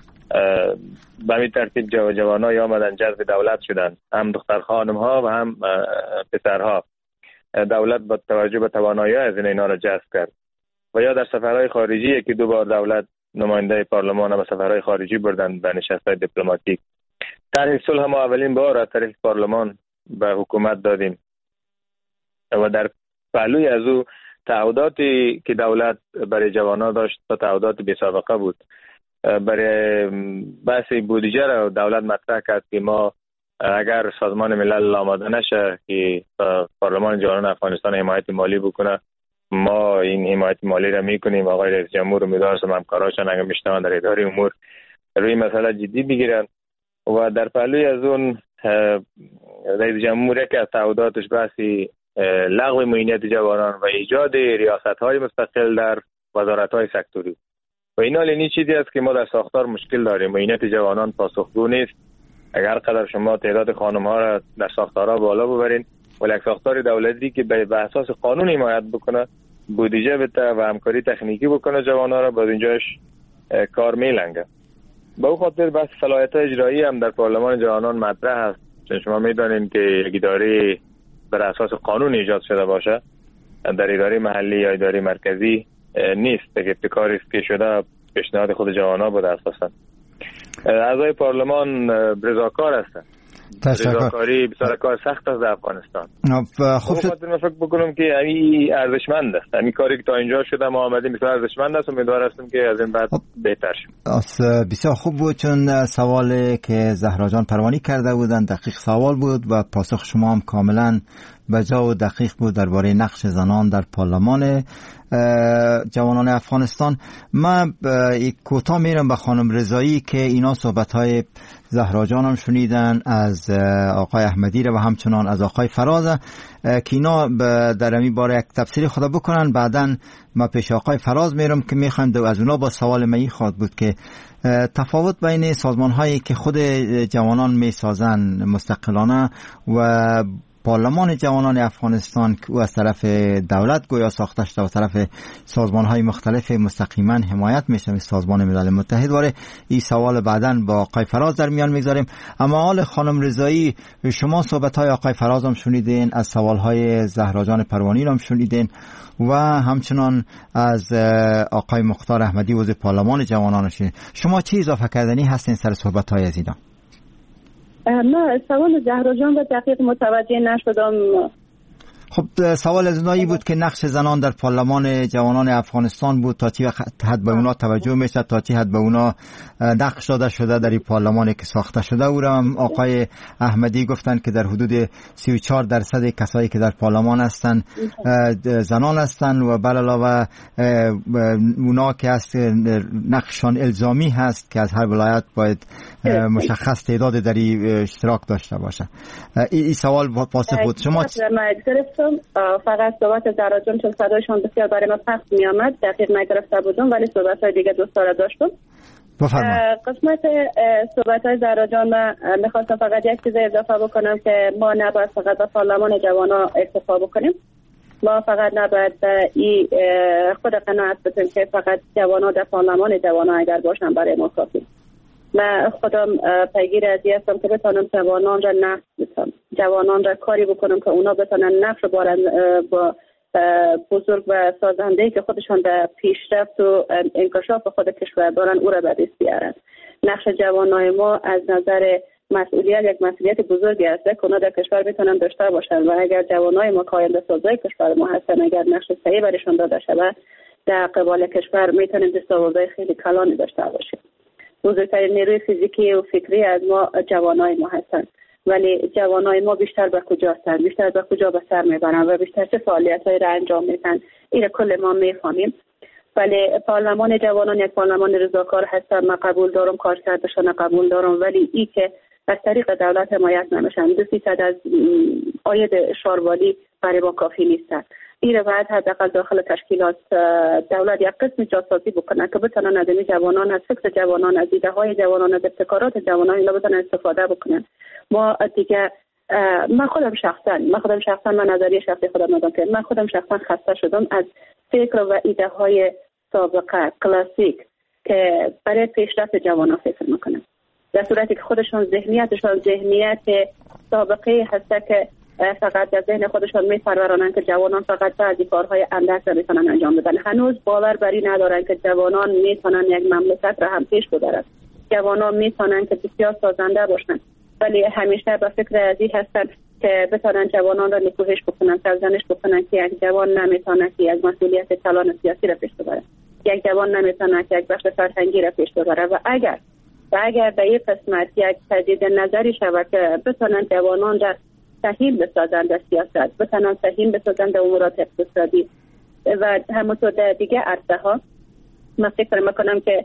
به همین ترتیب جوانایی آمدن جذب دولت شدن، هم دختر خانم ها و هم پسرها. دولت با توجه به توانایی از اینا رو جذب کرد و یا در سفرهای خارجی که 2 بار دولت نماینده پارلمان به سفرهای خارجی بردن به نشست‌های دیپلماتیک. طرح صلح ما اولین بار از طریق پارلمان به حکومت دادیم و در پهلوی از او تعهداتی که دولت برای جوانان داشت تا تعهدات بی سابقه بود. برای بحث بودجه را دولت مطرح کرد که ما اگر سازمان ملل آماده نشه که پارلمان جوانان افغانستان حمایت مالی بکنه، ما این حمایت مالی را میکنیم. آقای رئیس جمهور امیدوار هستم همکاراشان اگر میشنون در اداره امور روی مسئله جدی بگیرن و در پهلوی از اون رئیس جمهور که از تعهداتش بحثی لغو معینیت جوانان و ایجاد ریاست‌های مستقل در وزارت‌های سکتوری و این چیزی است که ما در ساختار مشکل داریم. معینیت جوانان پاسخگو نیست. اگر قدر شما تعداد خانم‌ها را در ساختارها بالا ببرین ولی یک ساختار دولتی که به اساس قانون حمایت بکنه، بودجه بده و همکاری تکنیکی بکنه جوان‌ها را، باز اینجاش کار میلنگه. به اون خاطر بس صلاحیت اجرایی هم در پارلمان جوانان مطرح است، چون شما میدانید که یک اداره بر اساس قانون ایجاد شده باشه در اداره محلی یا اداره مرکزی نیست، که ابتکاری است که شده پیشنهاد خود جوان‌ها بوده اساسا. اعضای پارلمان رضاکار هستند. رضاکاری بسیار کار سخت است در افغانستان. خب من فکر بکنم که این ارزشمند است. همین کاری که تا اینجا شده ما آمدیم بسیار ارزشمند است و امیدوار هستم که از این بعد بهتر شه. بسیار خوب بود، چون سوالی که زهرا جان پروانی کرده بودند دقیق سوال بود و پاسخ شما هم کاملا بجا و دقیق بود درباره نقش زنان در پارلمان جوانان افغانستان. من کوتاه میرم به خانم رضایی که اینا صحبت‌های زهرا جان هم شنیدن، از آقای احمدی و همچنان از آقای فراز، که اینا در این باره یک تفسیر خدا بکنن. بعداً ما پیش آقای فراز میرم که میخوایم از اونا با سوال من خواهد بود که تفاوت بین سازمان هایی که خود جوانان میسازن مستقلانه و پارلمان جوانان افغانستان که او از طرف دولت گویا ساخته شده و طرف سازمان‌های مختلف مستقیما حمایت میشه، سازمان ملل متحد. واره این سوال بعداً با آقای فراز در میان میگذاریم. اما حال خانم رضایی، شما صحبت‌های آقای فراز هم شنیدین، از سوال‌های زهرا جان پروانی هم شنیدین و همچنان از آقای مختار احمدی عضو پارلمان جوانان شنیدین. شما چی اضافه کردنی هستین سر صحبت‌های از اینا؟ نه، سوال زهرا جان به دقیق متوجه نشدم. خب سوال از اونایی بود که نقش زنان در پارلمان جوانان افغانستان بود، تا چی حد به اونا توجه میشه، تا چی حد به اونا نقش داده شده در این پارلمانی که ساخته شده. او را هم آقای احمدی گفتن که در حدود 34% کسایی که در پارلمان هستن زنان هستن و بر علاوه اونا که هست نقشان الزامی هست که از هر ولایت باید مشخص تعداد در اشتراک داشته باشه. این سوال پاسخ بود. شما فقط صحبت زهرا جان چون صدایشان بسیار برای ما پخش می آمد دقیق نگرفته بودم، ولی صحبت های دیگه دوست داره داشتم. قسمت صحبت های زهرا جان من میخواستم فقط یک چیز اضافه بکنم که ما نباید فقط به پارلمان جوانان اکتفا بکنیم. ما فقط نباید این خود قناعت بتیم که فقط جوانان در پارلمان جوانان اگر باشن برای ما کافی. من خودم پیگیر از این هستم که بتانم جوانان را نقش بتانم، جوانان را کاری بکنم که اونا بتانن نقش با بزرگ و سازنده‌ای که خودشان در پیشرفت و انکشاف خود کشور دارن او را به دست بیارن. نقش جوانای ما از نظر مسئولیت یک مسئولیت بزرگی است که اونا در کشور بتونن داشته باشن و اگر جوانای ما آینده سازای کشور ما هستن، اگر نقش صحیح برشون داده شود در قبال کشور میتونن دستاوردهای خیلی کلانی داشته باشیم. بزرگترین نیروی فیزیکی و فکری از ما جوانای ما هستند، ولی جوانای ما بیشتر به کجا هستند، بیشتر به کجا به سر میبرن و بیشتر چه فعالیت‌هایی را انجام میدن، این کل ما میفهمیم. ولی پارلمان جوانان یک پارلمان رضاکار هست، من قبول دارم، کارکردشان قبول دارم، ولی این که از طریق دولت حمایت نمیشن، 2% از عاید شاروالی برای ما کافی نیست. این بعد حداقل داخل تشکیلات دولت یک قسم جاسازی بکنه که بتونن از این جوانان، از فکر جوانان، از ایده های جوانان، از ابتکارات جوانان اینا بتونن استفاده بکنن. ما دیگه من خودم شخصا من نظریه شخصی خودم میگم که من خودم شخصا خسته شدم از فکر و ایده های سابقه کلاسیک که برای پیشرفت جوانان فکر میکنن، در صورتی که خودشون ذهنیتشون ذهنیت سابقه هست که فقط در ذهن خودشان می‌پرورانند که جوانان فقط بعضی کارهای اندک را میتونن انجام بدن. هنوز باور بر این ندارن که جوانان میتونن یک مملکت را هم پیش ببرن، جوانان میتونن که بسیار سازنده باشن، ولی همیشه به فکر از این هستن که بتونن جوانان را نکوهش بکنن، سرزنش بکنن که یک جوان نمیتونه که یک مسئولیت کلان سیاسی را پیش ببره، یک جوان نمیتونه که یک بخش فرهنگی را پیش ببره. و اگر به این قسمت یک تجدید نظری شود که بتونن جوانان را سهیم بسازند در سیاست، بتونن سهیم بسازند در امورات اقتصادی و همونطور در دیگه عرصه ها، من فکر میکنم که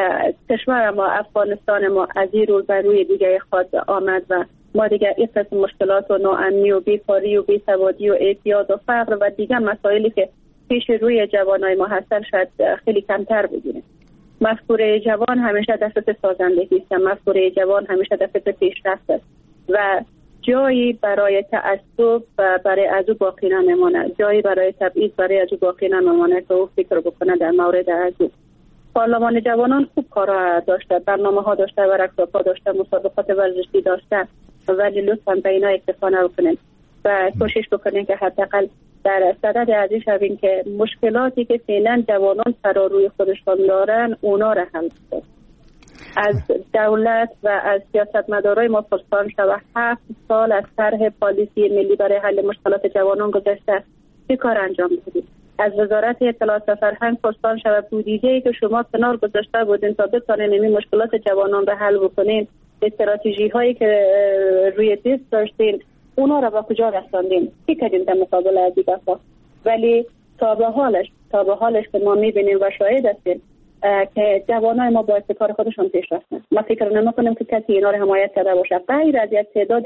کشور ما، افغانستان ما از این روز بر روی دیگه خود آمد و ما دیگه این قسم مشکلات و ناامنی و بیکاری و بیسوادی و اعتیاد و فقر و دیگه مسائلی که پیش روی جوانای ما هستن شاید خیلی کمتر بگیریم. مفکوره جوان همیشه دست سازندگی است، مفکوره جوان همیشه دست پیشرفت است و جایی برای تعصب برای ازو باقی نمانه، جایی برای تبعیض برای ازو باقی نمانه که او فکر بکنه در مورد ازو. پارلمان جوانان خوب کارا داشته، برنامه ها داشته، ورکشاپ ها داشته، مسابقات ورزشی داشته، ولی لطفاً به اینا اکتفا نکنین و کوشش بکنین که حداقل در صدد ازی شوین که مشکلاتی که فعلا جوانان سر روی خودشان دارن اونا را حل کنن. از دولت و از سیاستمدارای ما پرسان شود 7 سال از طرح پالیسی ملی برای حل مشکلات جوانان گذشته، چه کار انجام دادید؟ از وزارت اطلاعات و فرهنگ پرسان شود بودجه‌ای که شما کنار گذاشته بودین تا بتونین این مشکلات جوانان را حل بکنین، استراتژی هایی که روی دست داشتین اونا را به کجا رساندین؟ چی کردین در مقابل از این دفعه؟ ولی تا به حالش که ما میبینیم و شاهد هستیم که جوانای ما با ابتکار خودشون پیش رفتن. ما فکر نمی‌کنیم که کسی اینا رو حمایت کرده باشه، غیر از یک تعداد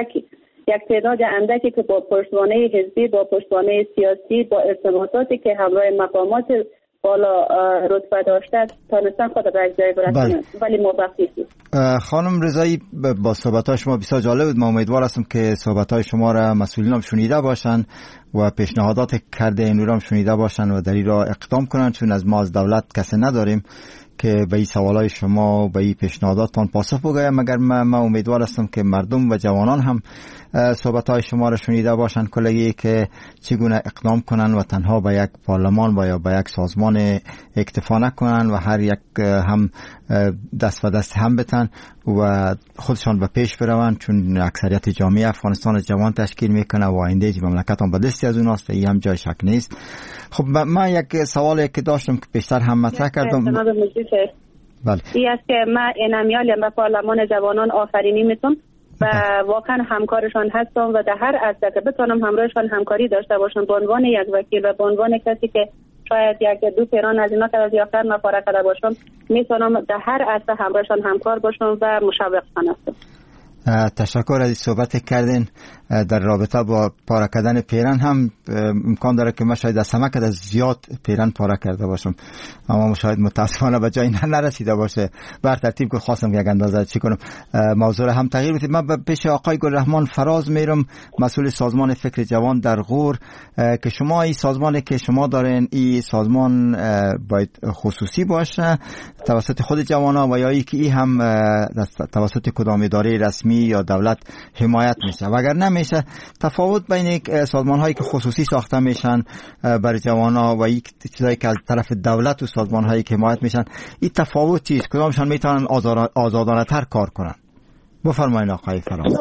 اندکی که با پشتوانه حزبی، با پشتوانه سیاسی، با ارتباطاتی که همراه مقامات بالا رتبه داشته تانستن خود به یک جای برسونه، ولی موفق نیست. خانم رضایی، با صحبت‌های شما بسیار جالب بود. من امیدوار هستم که صحبت‌های شما را مسئولین هم شنیده باشند و پیشنهادات کرده این رو هم شنیده باشند و در این راه اقدام کنند، چون از ما از دولت کسی نداریم که به این سوالای شما و به این پیشنهاداتتان پاسخ بگویم، مگر من امیدوار هستم که مردم و جوانان هم صحبت‌های شما را شنیده باشند کلگی که چگونه اقدام کنند و تنها به یک پارلمان و یا به یک سازمان اکتفا نکنند و هر یک هم دست و دست هم بتن و خودشان به پیش بروند، چون اکثریت جامعه افغانستان جوان تشکیل میکنه و آینده مملکت هم به دستی از اوناست و این هم جای شک نیست. خب من یک سوالی که داشتم که بیشتر هم مطرح کردم، بله، این است که من انمیالیم به پارلمان جوانان آفرینی میتونم و واقعا همکارشان هستم و در هر عرصه که بتونم همراهشان همکاری داشته باشم به عنوان یک وکیل و به عنوان کسی که شاید یک دو پیران از اینا که از یافتر مفاره کرده باشم، میتونم در هر عرصه همراهشان همکار باشم و مشوقشان هستم. تشکر از صحبت کردین. در رابطه با پاره کردن پیرن هم امکان داره که من شاید از همه از زیاد پیرن پاره کرده باشم، اما شاید متاسفانه به جایی نرسیده باشه. بر ترتیب که خواستم یک اندازه چی کنم موضوع هم تغییر بدیم. من پیش آقای گلرحمان فراز میرم، مسئول سازمان فکر جوان در غور، که شما این سازمانی که شما دارین این سازمان باید خصوصی باشه توسط خود جوانا و یا اینکه این هم توسط کدام اداره رسمی یا دولت حمایت میشه؟ و اگر نمیشه تفاوت بین سازمان هایی که خصوصی ساخته میشن برای جوانا و یک چیزایی که از طرف دولت و سازمان هایی که حمایت میشن، این تفاوت چیست؟ کدامشان میتونن آزادانه تر کار کنن؟ بفرمایید آقای فراز.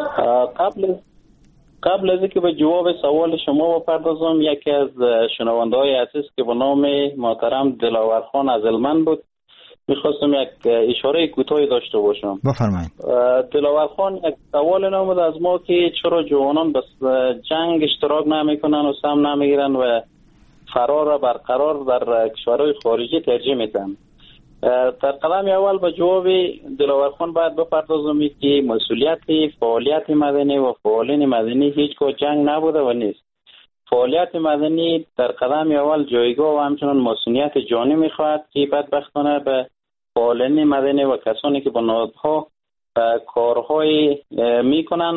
قبل از اینکه به جواب سوال شما بپردازم، یکی از شنونده‌های عزیز که به نام محترم دلاورخان از هلمند بود، میخواستم یک اشاره کوتاهی داشته باشم. بفرمایید. دلاورخان یک سوال نامد از ما که چرا جوانان بس جنگ اشتراک نمیکنن و سهم نمیگیرن و فرار را برقرار در کشورهای خارجی ترجیح میدن. در قدم اول به جواب دلاورخان باید بپردازم که مسئولیت فعالیت مدنی و فعالین مدنی هیچگاه جنگ نبوده و نیست. فعالیت مدنی در قدم اول جایگاه و همچنان مسئولیت جانی میخواهد که بدبختانه به فعالین مدنی و کسانی که با نهادها کارهای میکنن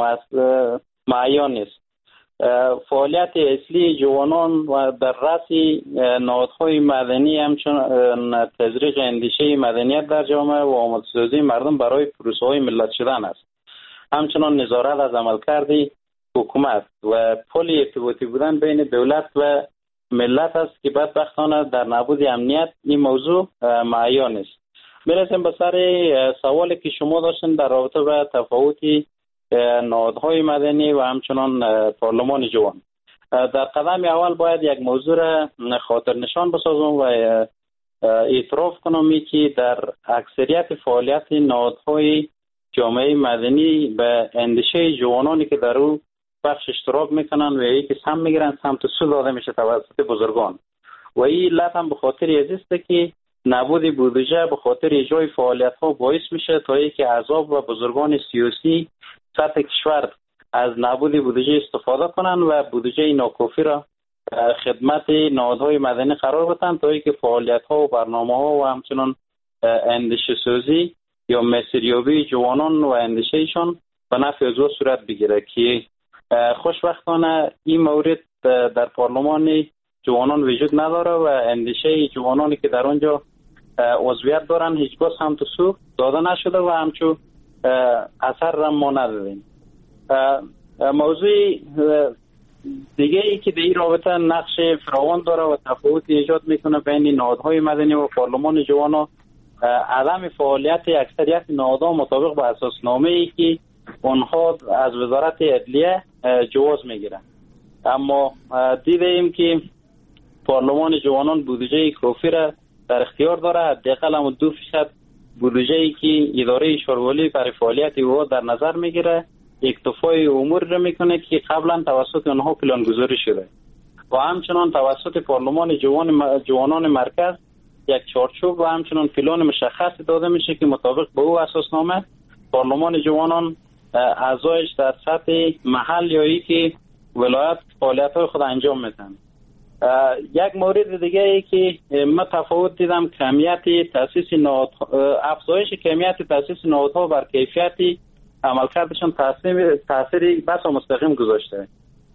معیان نیست. فعالیت اصلی جوانان و در رأس نهادهای مدنی همچنان تزریق اندیشه مدنیت در جامعه و آماده‌سازی مردم برای پروسه‌های ملت شدن است. همچنان نظارت از عملکرد حکومت و پل ارتباطی بودن بین دولت و ملت است که بدبختانه در نبود امنیت این موضوع معیان است. میرسیم به سر سوالی که شما داشتین در رابطه با تفاوتی نهادهای مدنی و همچنان پارلمان جوان. در قدم اول باید یک موضوع را خاطر نشان بسازم و اعتراف کنم که در اکثریت فعالیت نهادهای جامعه مدنی به اندیشه جوانانی که در او بخش اشتراک میکنن و یکی سهم میگیرن سمت سو داده میشه توسط بزرگان و این علت هم به خاطر ازیسته که نبود بودجه به خاطر اجرای فعالیت ها باعث میشه تا اینکه احزاب و بزرگان سیاسی سطح کشور از نبود بودجه استفاده کنن و بودجه ناکافی را خدمت نهادهای مدنی قرار بدن تا اینکه فعالیت ها و برنامه ها و همچنان اندیشه سازی یا مسیریابی جوانان و اندیشه ایشان به نفع از صورت بگیره که خوشبختانه این مورد در پارلمان جوانان وجود نداره و اندیشه جوانانی که در آنجا عضویت دارن هیچگاه سمت سو داده نشده و همچون اثر را ما ندادیم. موضوع دیگه ای که در این رابطه نقش فراوان داره و تفاوت ایجاد میکنه بین نهادهای مدنی و پارلمان جوانان عدم فعالیت اکثریت نهادها مطابق با اساسنامه ای که اونها از وزارت عدلیه جواز میگیرن. اما دیدیم که پارلمان جوانان بودجه کافی را در اختیار داره، حداقل هم 2% بودجه ای که اداره شوروالی برای فعالیت او در نظر میگیره اکتفای امور را میکنه که قبلا توسط اونها پلان گذاری شده و همچنان توسط پارلمان جوانان مرکز یک چارچوب و همچنان پلان مشخص داده میشه که مطابق به او اساسنامه پارلمان جوانان اعضایش در سطح محل یا ای که ولایت فعالیت های خود انجام میدن. یک مورد دیگه ای که من تفاوت دیدم کمیت تاسیس افزایش کمیت تاسیس نهادها بر کیفیت عملکردشان تاثیری بس مستقیم گذاشته.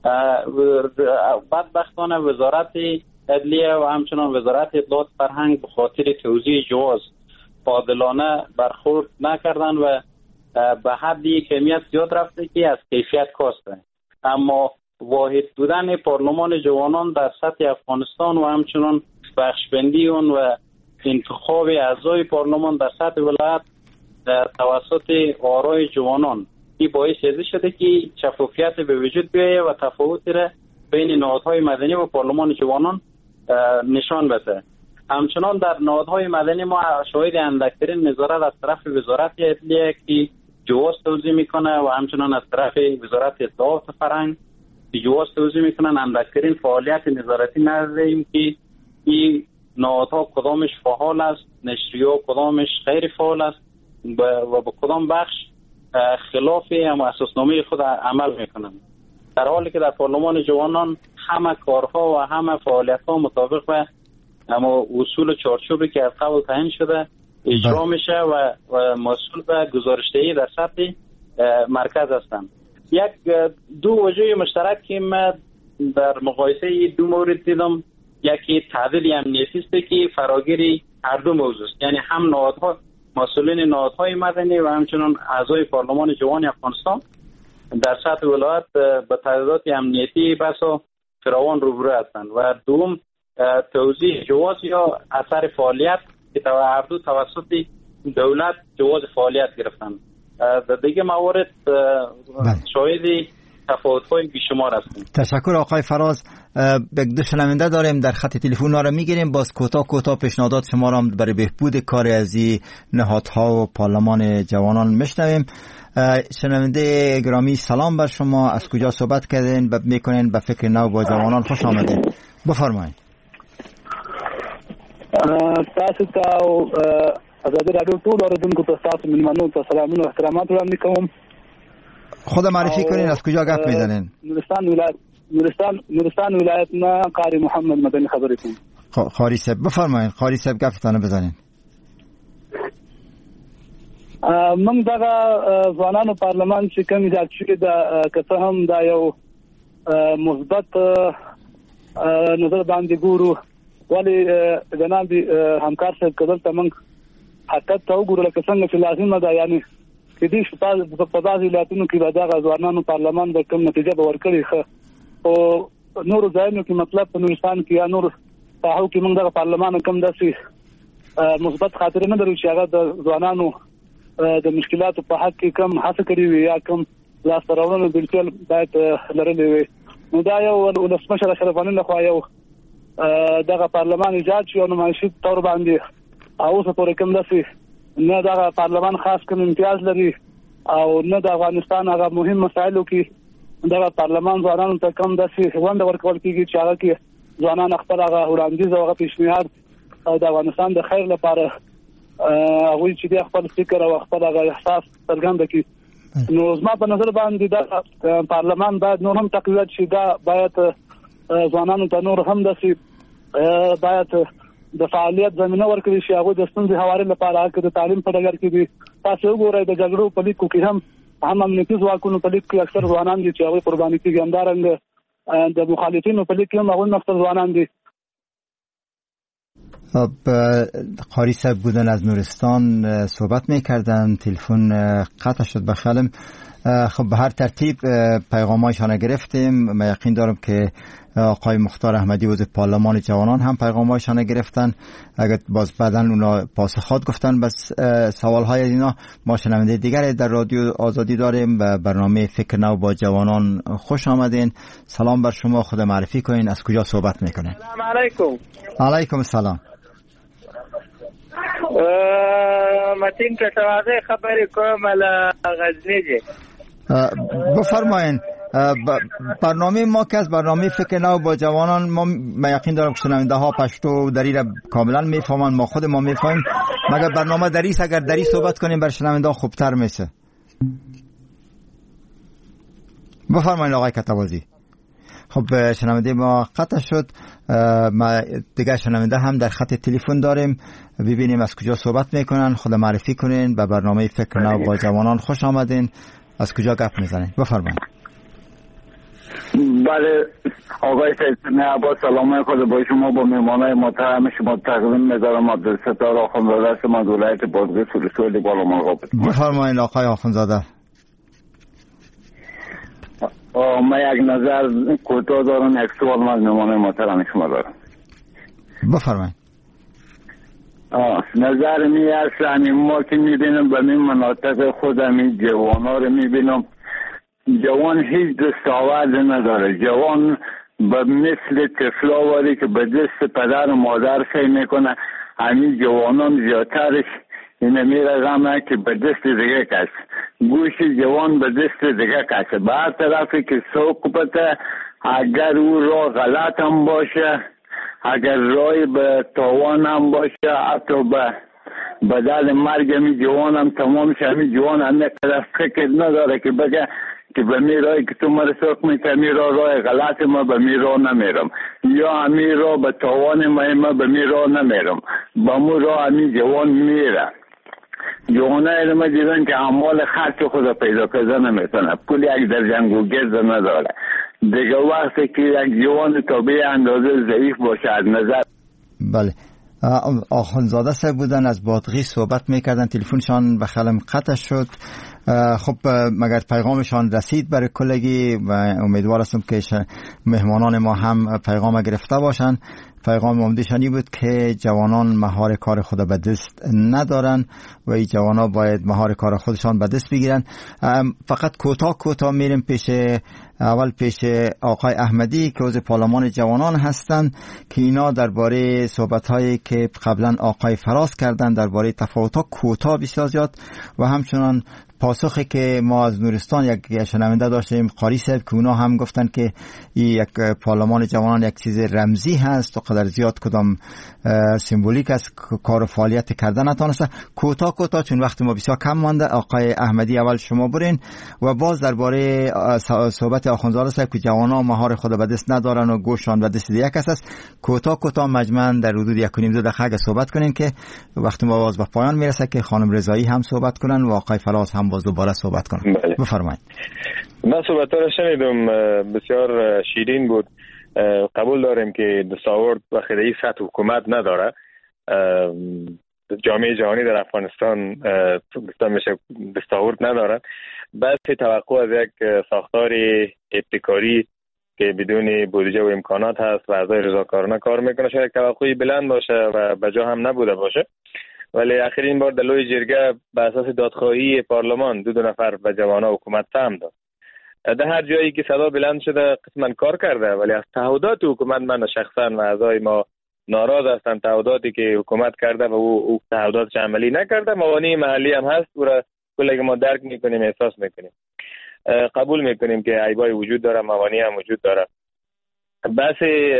بدبختانه وزارت عدلیه و همچنان وزارت اطلاعات فرهنگ به خاطر توزیع جواز عادلانه برخورد نکردن و به حدی کمیت زیاد رفته که از کیفیت کاسته. اما واحد بودن پارلمان جوانان در سطح افغانستان و همچنان بخشبندی اون و انتخاب اعضای پارلمان در سطح ولایت توسط آرای جوانان این باعث شده که شفافیت به وجود بیاید و تفاوتی را بین نهادهای مدنی و پارلمان جوانان نشان بده. همچنان در نهادهای مدنی ما شاهد اندکترین نظارت از طرف وزارت عدلیه که جواز توزیع میکنه و همچنان از طرف وزارت اطلاعات فرهنگ که جواز توزیع میکنن. اندکترین فعالیت نظارتی نداریم که این نهادها کدامش فعال است، نشریه کدامش غیر فعال است و به کدام بخش خلاف اساسنامه خود عمل میکنن، در حالی که در پارلمان جوانان همه کارها و همه فعالیت‌ها مطابق به اما اصول چارچوبی که از قبل تعیین شده اجرا میشه و مسئول به گزارشدهی در سطح مرکز هستند. دو وجه مشترک که من در مقایسه دو مورد دیدم، یکی تعدیل امنیتی است که فراگیری هر دو موضوع است، یعنی هم نهادها مسئولین نهادهای مدنی و همچنان اعضای پارلمان جوان افغانستان در سطح ولایت به تعدادات امنیتی بسا فراوان روبرو هستند و دوم توزیع جواز یا اثر فعالیت که هر دو توسط دولت جواز فعالیت گرفتند. در دیگه موارد شاهد تفاوت‌های بیشمار هستیم. تشکر آقای فراز. دو شنونده داریم در خط تلفن، را میگیریم. باز کوتاه پیشنهادات شما را برای بهبود کار از این نهادها و پارلمان جوانان میشنویم. شنونده گرامی سلام بر شما، از کجا صحبت کردین میکنین به فکر نو با جوانان؟ خوش آمدین، بفرمایید. تاسو ته ازادي رادیو ټول اوریدونکو ته تاسو ملمنو ته سلامونه و احترامات وړاندې کوم. خود معرفی کنین، از کجا گپ میزنین؟ نورستان ولایت نه قاری محمد مدنی خبرې کوم. قاری صاحب بفرمایید، قاری صاحب گفتانه بزنین. موږ دغه ځوانانو پارلمان چې کوم ایجاد شوی دا که هم دا یو مثبت نظر باندې ګورو، ولی جناب همکار صاحب کدل ته موږ حقیقت ته وګورو لکه څنګه چې لازمه ده، یعنی چې دې شپه په داسې ولایتونو کې به دغه ځوانانو پارلمان به کوم نتیجه به ورکړي ښه، او نورو ځایونو کې مطلب په نورستان کې یا نور ساحو کې موږ دغه پارلمان کوم داسې مثبت خاطرې نه لرو چې هغه د ځوانانو د مشکلاتو په حق کې کم هڅه کړې وي یا کم لاسته راوړنې بالکل باید لرلې وي. نو دا یو ولسمشر اشرف غني لخوا یو دغه پارلمان ایجاد شو، نمایشي تور باندې اوس پورې کوم داسې نه دغه پارلمان خاص کوم امتیاز لري او نه د افغانستان هغه مهم مسایلو کې دغه پارلمان ځوانانو ته کوم داسې ونده ورکول کېږي چې هغه کې ځوانان خپل هغه وړاندیز او هغه پیشنهاد او د افغانستان د خیر لپاره هغوی چې د خپل فکر او خپل هغه احساس څرګند کړي. نو زما په نظر باندې دا پارلمان باید نور هم تقویت شي، دا باید ځوانانو ته نور هم داسې باید د فعالیت زمینه ورکړي شي، هغوی د ستونزې هواري لپاره که د تعلیم په ډګر کې دي. تاسو وګورئ د جګړو په لیکو کې هم امنیتي ځواکونو په لیک کې اکثر ځوانان دي چې هغوی قرباني کېږي، همدارنګه د مخالفینو په لیک کې هم هغوی اکثر ځوانان دي. قاری صاحب بودن از نورستان صحبت میکردن، تلفن قطع شد به خیالم. خب به هر ترتیب پیغامایشان گرفتیم. من یقین دارم که آقای مختار احمدی عضو پارلمان جوانان هم پیغامایشان گرفتن. اگر باز بعداً اونا پاسخات گفتن بس سوالهای اینا. ما شنونده دیگر در رادیو آزادی داریم و برنامه فکر نو با جوانان خوش آمدین. سلام بر شما، خود معرفی کنین، از کجا صحبت میکنین؟ سلام علیکم. علیکم السلام. متین کټوازه خبرې کوم له غزنی جی. بفرمایین. برنامه ما که از برنامه فکر نو با جوانان، ما یقین دارم که شنونده ها پشتو دری را کاملا میفهمن، ما خود ما میفهمیم، مگر برنامه دریست اگر دری صحبت کنیم بر شنونده ها خوبتر میشه. بفرمایین آقای کتوازی. خب شنونده ما قطع شد. ما دیگه شنونده هم در خط تلفن داریم، ببینیم از کجا صحبت میکنن. خود معرفی کنین. به برنامه فکر نو با جوانان خوش آمدین. از کجا گپ میزنین؟ بفرمایید. بله آقای سیدنی عباس، سلام خود با شما، با مهمانای محترم شما تقدیم می‌دارم. عبدالستار آخوندزاده است، من ولایت بادغیس ولسوالی بالامرغاب. بفرمایید آقای آخوندزاده. من یک نظر کوتاه دارم، یک سوال من از مهمانای محترم شما دارم. بفرمایید. نظر می است ما که می‌بینم به این مناطق خودم این جوان‌ها رو می‌بینم، جوان هیچ دستاورد نداره. جوان به مثل طفلاواری که به دست پدر و مادر سعی میکنه، همین جوانان زیادترش اینه میره غمه که به دست دیگه کس، گوش جوان به دست دیگه کسه. به هر طرفی که سوق بته، اگر او راه غلط هم باشه، اگر رای به تاوان هم باشه، حتی به بدل مرگ می جوان هم تمام شه. می جوان هم فکر نداره که بگه که به می رای که تو مرسوک می که می راه غلط ما به می راه نمیرم، یا همی راه به تاوان ما به می راه نمیرم، با مو راه همی جوان میره. جوانه علمه دیدن که اعمال خرچ خود پیدا کرده نمیتونه، پول یک در جنگ و گرد نداره دیگه. وقتی که یک جوان طبیعی اندازه ضعیف باشه از نظر. بله، آخوندزاده صاحب بودن از بادغیس صحبت میکردن، تلفنشان به خلم قطع شد. خب مگر پیغامشان رسید برای کلگی و امیدوار هستم که مهمانان ما هم پیغام گرفته باشن. پیغام عمده‌شانی بود که جوانان مهار کار خود به دست ندارن و این جوانان باید مهار کار خودشان به دست بگیرن. فقط کوتاه میریم پیش آقای احمدی که عضو پارلمان جوانان هستند که اینا درباره صحبت‌هایی که قبلا آقای فراز کردن درباره تفاوت‌ها کوتاه بسیار زیاد و همچنان پاسخی که ما از نورستان یک شنونده داشتیم قاری صاحب که اونا هم گفتن که این یک پارلمان جوانان یک چیز رمزی هست و قدر زیاد کدام سمبولیک است، کار و فعالیت کردن نتونسته. کوتاه چون وقت ما بسیار کم مانده. آقای احمدی اول شما برین و باز درباره صحبت آخوندزاده صاحب که جوانان مهار خود به دست ندارن و گوشان به دست دیگه کس است، کوتاه مجموعاً در حدود 1.5 دقیقه صحبت کنین که وقت ما باز به پایان میرسه که خانم رضایی هم صحبت کنن و آقای فراز هم باز دوباره صحبت کنن. بله. بفرمایید. من صحبت‌ها رو شنیدم، بسیار شیرین بود. قبول داریم که دستاورد و خیلی سطح حکومت نداره. جامعه جهانی در افغانستان میشه دستاورد نداره. بس توقع از یک ساختار ابتکاری که بدون بودجه و امکانات هست و اعضای رضاکارانه کار میکنه شاید توقعی بلند باشه و بجا هم نبوده باشه، ولی آخرین بار در لوی جرگه به اساس دادخواهی پارلمان دو نفر و جوانا حکومت سهم داد. در هر جایی که صدا بلند شده قسماً کار کرده، ولی از تعهدات حکومت من شخصا و اعضای ما ناراض هستند. تعهداتی که حکومت کرده و او تعهداتش عملی نکرده. موانع محلی هم هست، او را کلی ما درک میکنیم، احساس میکنیم، قبول میکنیم که عیبای وجود داره، موانع هم وجود داره. بس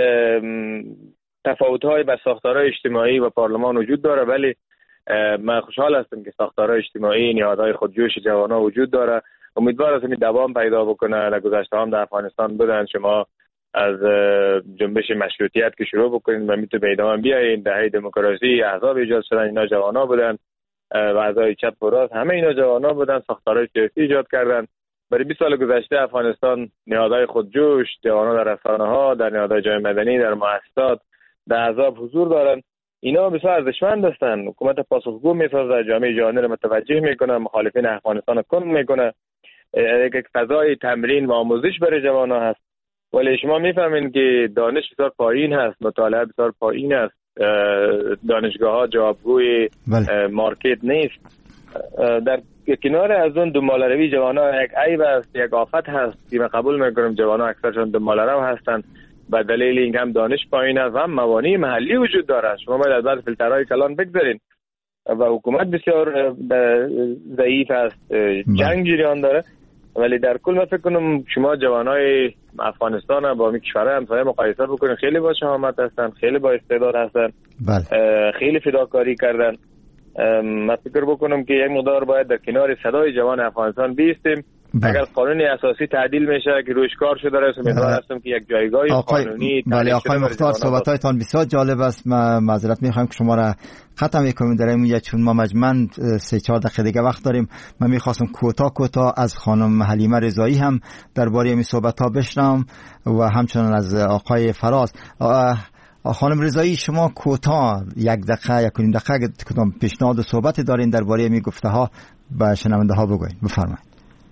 تفاوت‌های بر ساختارهای اجتماعی و پارلمان وجود داره، ولی من خوشحال هستم که ساختارهای اجتماعی، نهادهای خودجوش جوانان وجود داره. امیدوار هستم دوام پیدا بکنه. در گذشته هم در افغانستان بودن، شما از جنبش مشروطیت که شروع بکنید و میتونه ادامه بیاین، دهه دموکراسی، احزاب ایجاد شدن، اینا جوانا بودن و اعضای چپ و راست همه اینا جوانا بودن، ساختارهای سیاسی ایجاد کردن. برای 20 سال گذشته افغانستان نهادهای خودجوش، جوانا در رسانه‌ها، در نهادهای جامعه مدنی، در مؤسسات، در احزاب حضور دارن. اینا بسیار ارزشمند هستند. حکومت پاسخگو میسازه، جامعه جهانی رو متوجه میکنه، مخالفین افغانستان رو کند میکنه. یک فضای تمرین و آموزش برای جوانا هست. ولی شما میفهمین که دانش بسیار پایین هست، مطالعه بسیار پایین است، دانشگاه ها جوابگوی مارکت نیست. در کنار از اون دنباله‌روی جوانا یک عیب است، یک آفت هست که من قبول میکنم. جوانا اکثرشون دنباله‌رو هستند به دلیل اینکه هم دانش پایین است و هم موانع محلی وجود داره. شما باید از بعد فیلترهای کلان بگذارین و حکومت بسیار ضعیف است، جنگ جریان داره. ولی در کل من فکر کنم شما جوانای افغانستان با کشورهای همسایه مقایسه بکنید، خیلی با شهامت هستن، خیلی با استعداد هستن، خیلی فداکاری کردن. من فکر بکنم که یک مقدار باید در کنار صدای جوان افغانستان بیستیم اگر قانون اساسی تعدیل میشه که روش کار شده است، امیدوار هستم که یک جایگاه قانونی. بله آقای مختار، صحبت‌هایتان بسیار جالب است. ما معذرت می‌خوایم که شما را ختم می‌کنیم در این، چون ما مجموعاً 3-4 دقیقه دیگه وقت داریم. من می‌خواستم کوتاه از خانم حلیمه رضایی هم درباره این صحبت‌ها بشنوم و همچنین از آقای فراز. خانم رضایی، شما کوتاه 1 دقیقه 1.5 دقیقه کدام پیشنهاد و صحبت دارین درباره می گفته‌ها به شنونده ها بگوین؟ بفرمایید.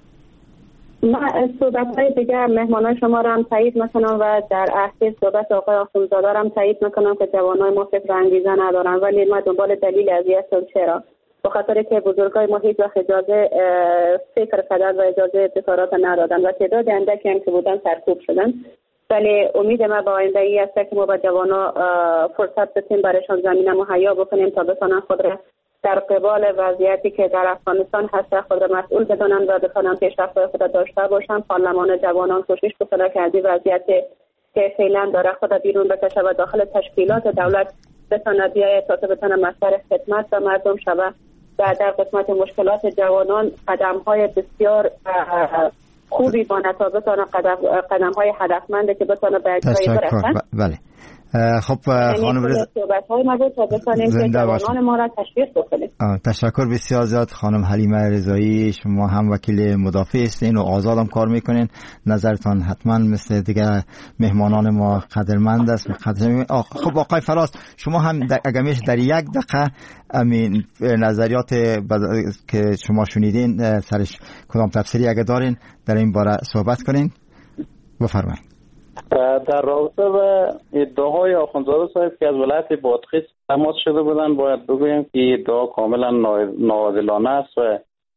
من صحبت‌های دیگه مهمانان شما را هم تایید میکنم و در اصل صحبت آقای آخوندزاده را هم تایید میکنم که جوانای ما فکر انگیزه ندارن، ولی ما دنبال دلیل ازی هستم. چرا؟ به خاطر که بزرگای ما هیچ وقت اجازه فکر کردن و اجازه اظهارات ندادن و تعداد اندکی هم که بودن سرکوب شدن. ولی امید ما با آینده ای است که ما با جوانا فرصت بدیم، برایشان زمینه مهیا بکنیم تا بتونن خود را در قبال وضعیتی که در افغانستان هست خود را مسئول بدانند و بتونن پیشرفت‌های خود داشته باشند. پارلمان جوانان کوشش بکنه که از این وضعیت که فعلا داره خود بیرون بکشه و داخل تشکیلات دولت بتونه بیاید تا بتونه مصدر خدمت به مردم شود. در قسمت مشکلات جوانان قدم‌های بسیار خوبی با نتابتان قدم‌های هدفمنده که بتونه به اجرای برسن. بله. خب خانم رضایی، صحبت‌های ما بود تا بتونیم که جوانان ما را تشویق بکنیم. تشکر بسیار زیاد خانم حلیمه رضایی. شما هم وکیل مدافع هستین و آزاد هم کار میکنین. نظرتان حتما مثل دیگه مهمانان ما قدرمند است. خب آقای فراز، شما هم اگر میشه در 1 دقیقه امین نظریات که شما شنیدین سرش کدام تفسیری اگه دارین در این باره صحبت کنین، بفرمایید. در رابطه با ادعاهای آخوندزاده صاحب که از ولایت بادغیس تماس شده بودن، باید بگویم که ادعا کاملا ناعادلانه است و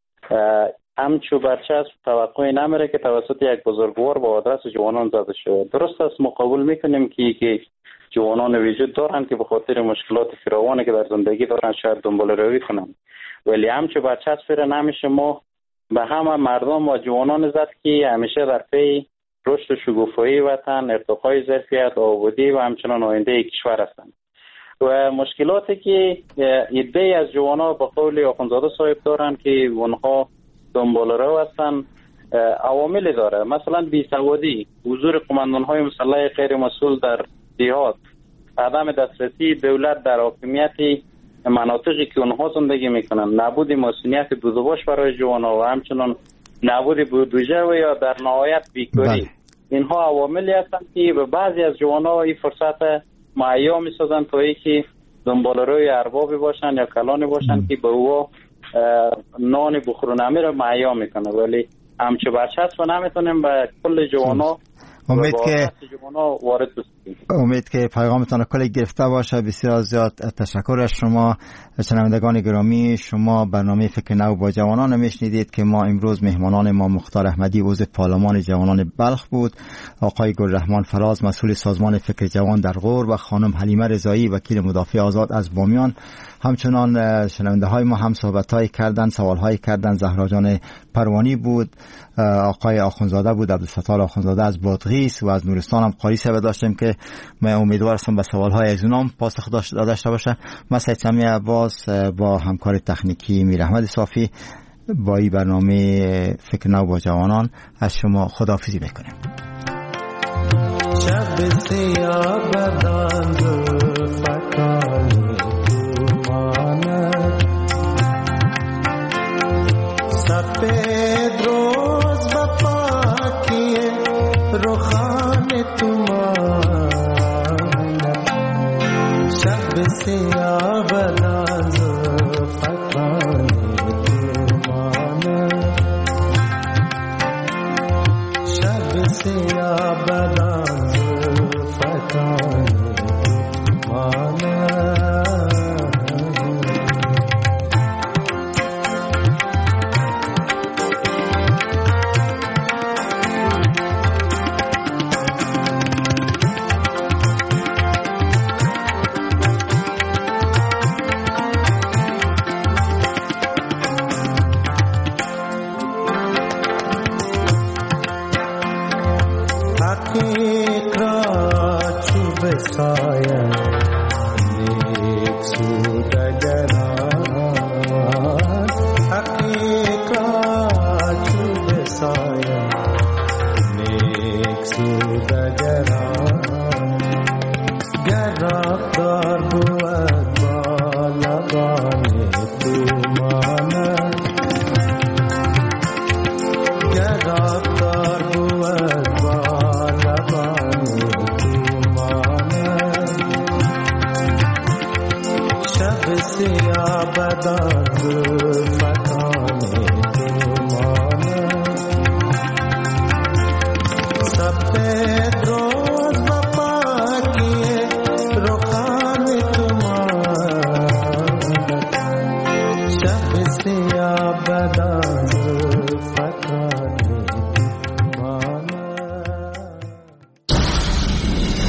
همچو برچسب توقعی نمیره که توسط یک بزرگوار با آدرس جوانان زده شده. درست است، ما قبول میکنیم که جوانان وجود دارن که به خاطر مشکلات فراوانی که در زندگی دارن شاید دنبال روی کنن، ولی همچو برچسب نمیشه ما به همه مردم و جوانان زد که همیشه در پی رشد و شکوفایی وطن، ارتقای ظرفیت، آبادی و همچنان آینده کشور هستند. و مشکلاتی که عده‌ای از جوانان به قول آخوندزاده صاحب دارن که اونها دنبال رو هستن، عواملی داره. مثلا بیسوادی، حضور قماندان‌های مسلح غیر مسئول در دیهات، عدم دسترسی دولت در حاکمیت مناطقی که اونها زندگی میکنن، نبود مسئولیت بودجه برای جوانان و همچنان نبود بودجه و یا در نهایت بیکاری. اینها عواملی هستند که به بعضی از جوانان این فرصت مهیا میسازن تا اینکه دنبال روی اربابی باشن یا کلانی باشن که به او نان بخورنمی رو مهیا میکنه، ولی همچه برچسب نمیتونیم به کل جوانان امید که پیغامتان کلی گرفته باشه. بسیار زیاد تشکر از شما شنوندگان گرامی. شما برنامه فکر نو با جوانان میشنیدید که ما امروز مهمانان ما مختار احمدی عضو پارلمان جوانان بلخ بود، آقای گلرحمان فراز مسئول سازمان فکر جوان در غور و خانم حلیمه رضایی وکیل مدافع آزاد از بامیان. همچنان شنونده های ما هم صحبت های کردن، سوال های کردن. زهرا جان پروانی بود، آقای آخوندزاده بود، عبدالستار آخوندزاده از بادغیس و از نورستان هم قاری صاحب داشتیم که من امیدوار هستم به سوال های از اونام پاسخ داشته باشه. من سید سمی عباس با همکار تکنیکی میر احمد صافی با این برنامه فکر نو با جوانان از شما خداحافظی میکنیم. شب سیاه بدان فکانی سفید روز بپا کیے رخان تمہارا شب سے آبلاز فتان تمہارا شب سے آبلاز فتان تمہارا Sa گرفتار بود با لبان تو ماند گرفتار بود با لبان تو ماند شب سیاه بدان بود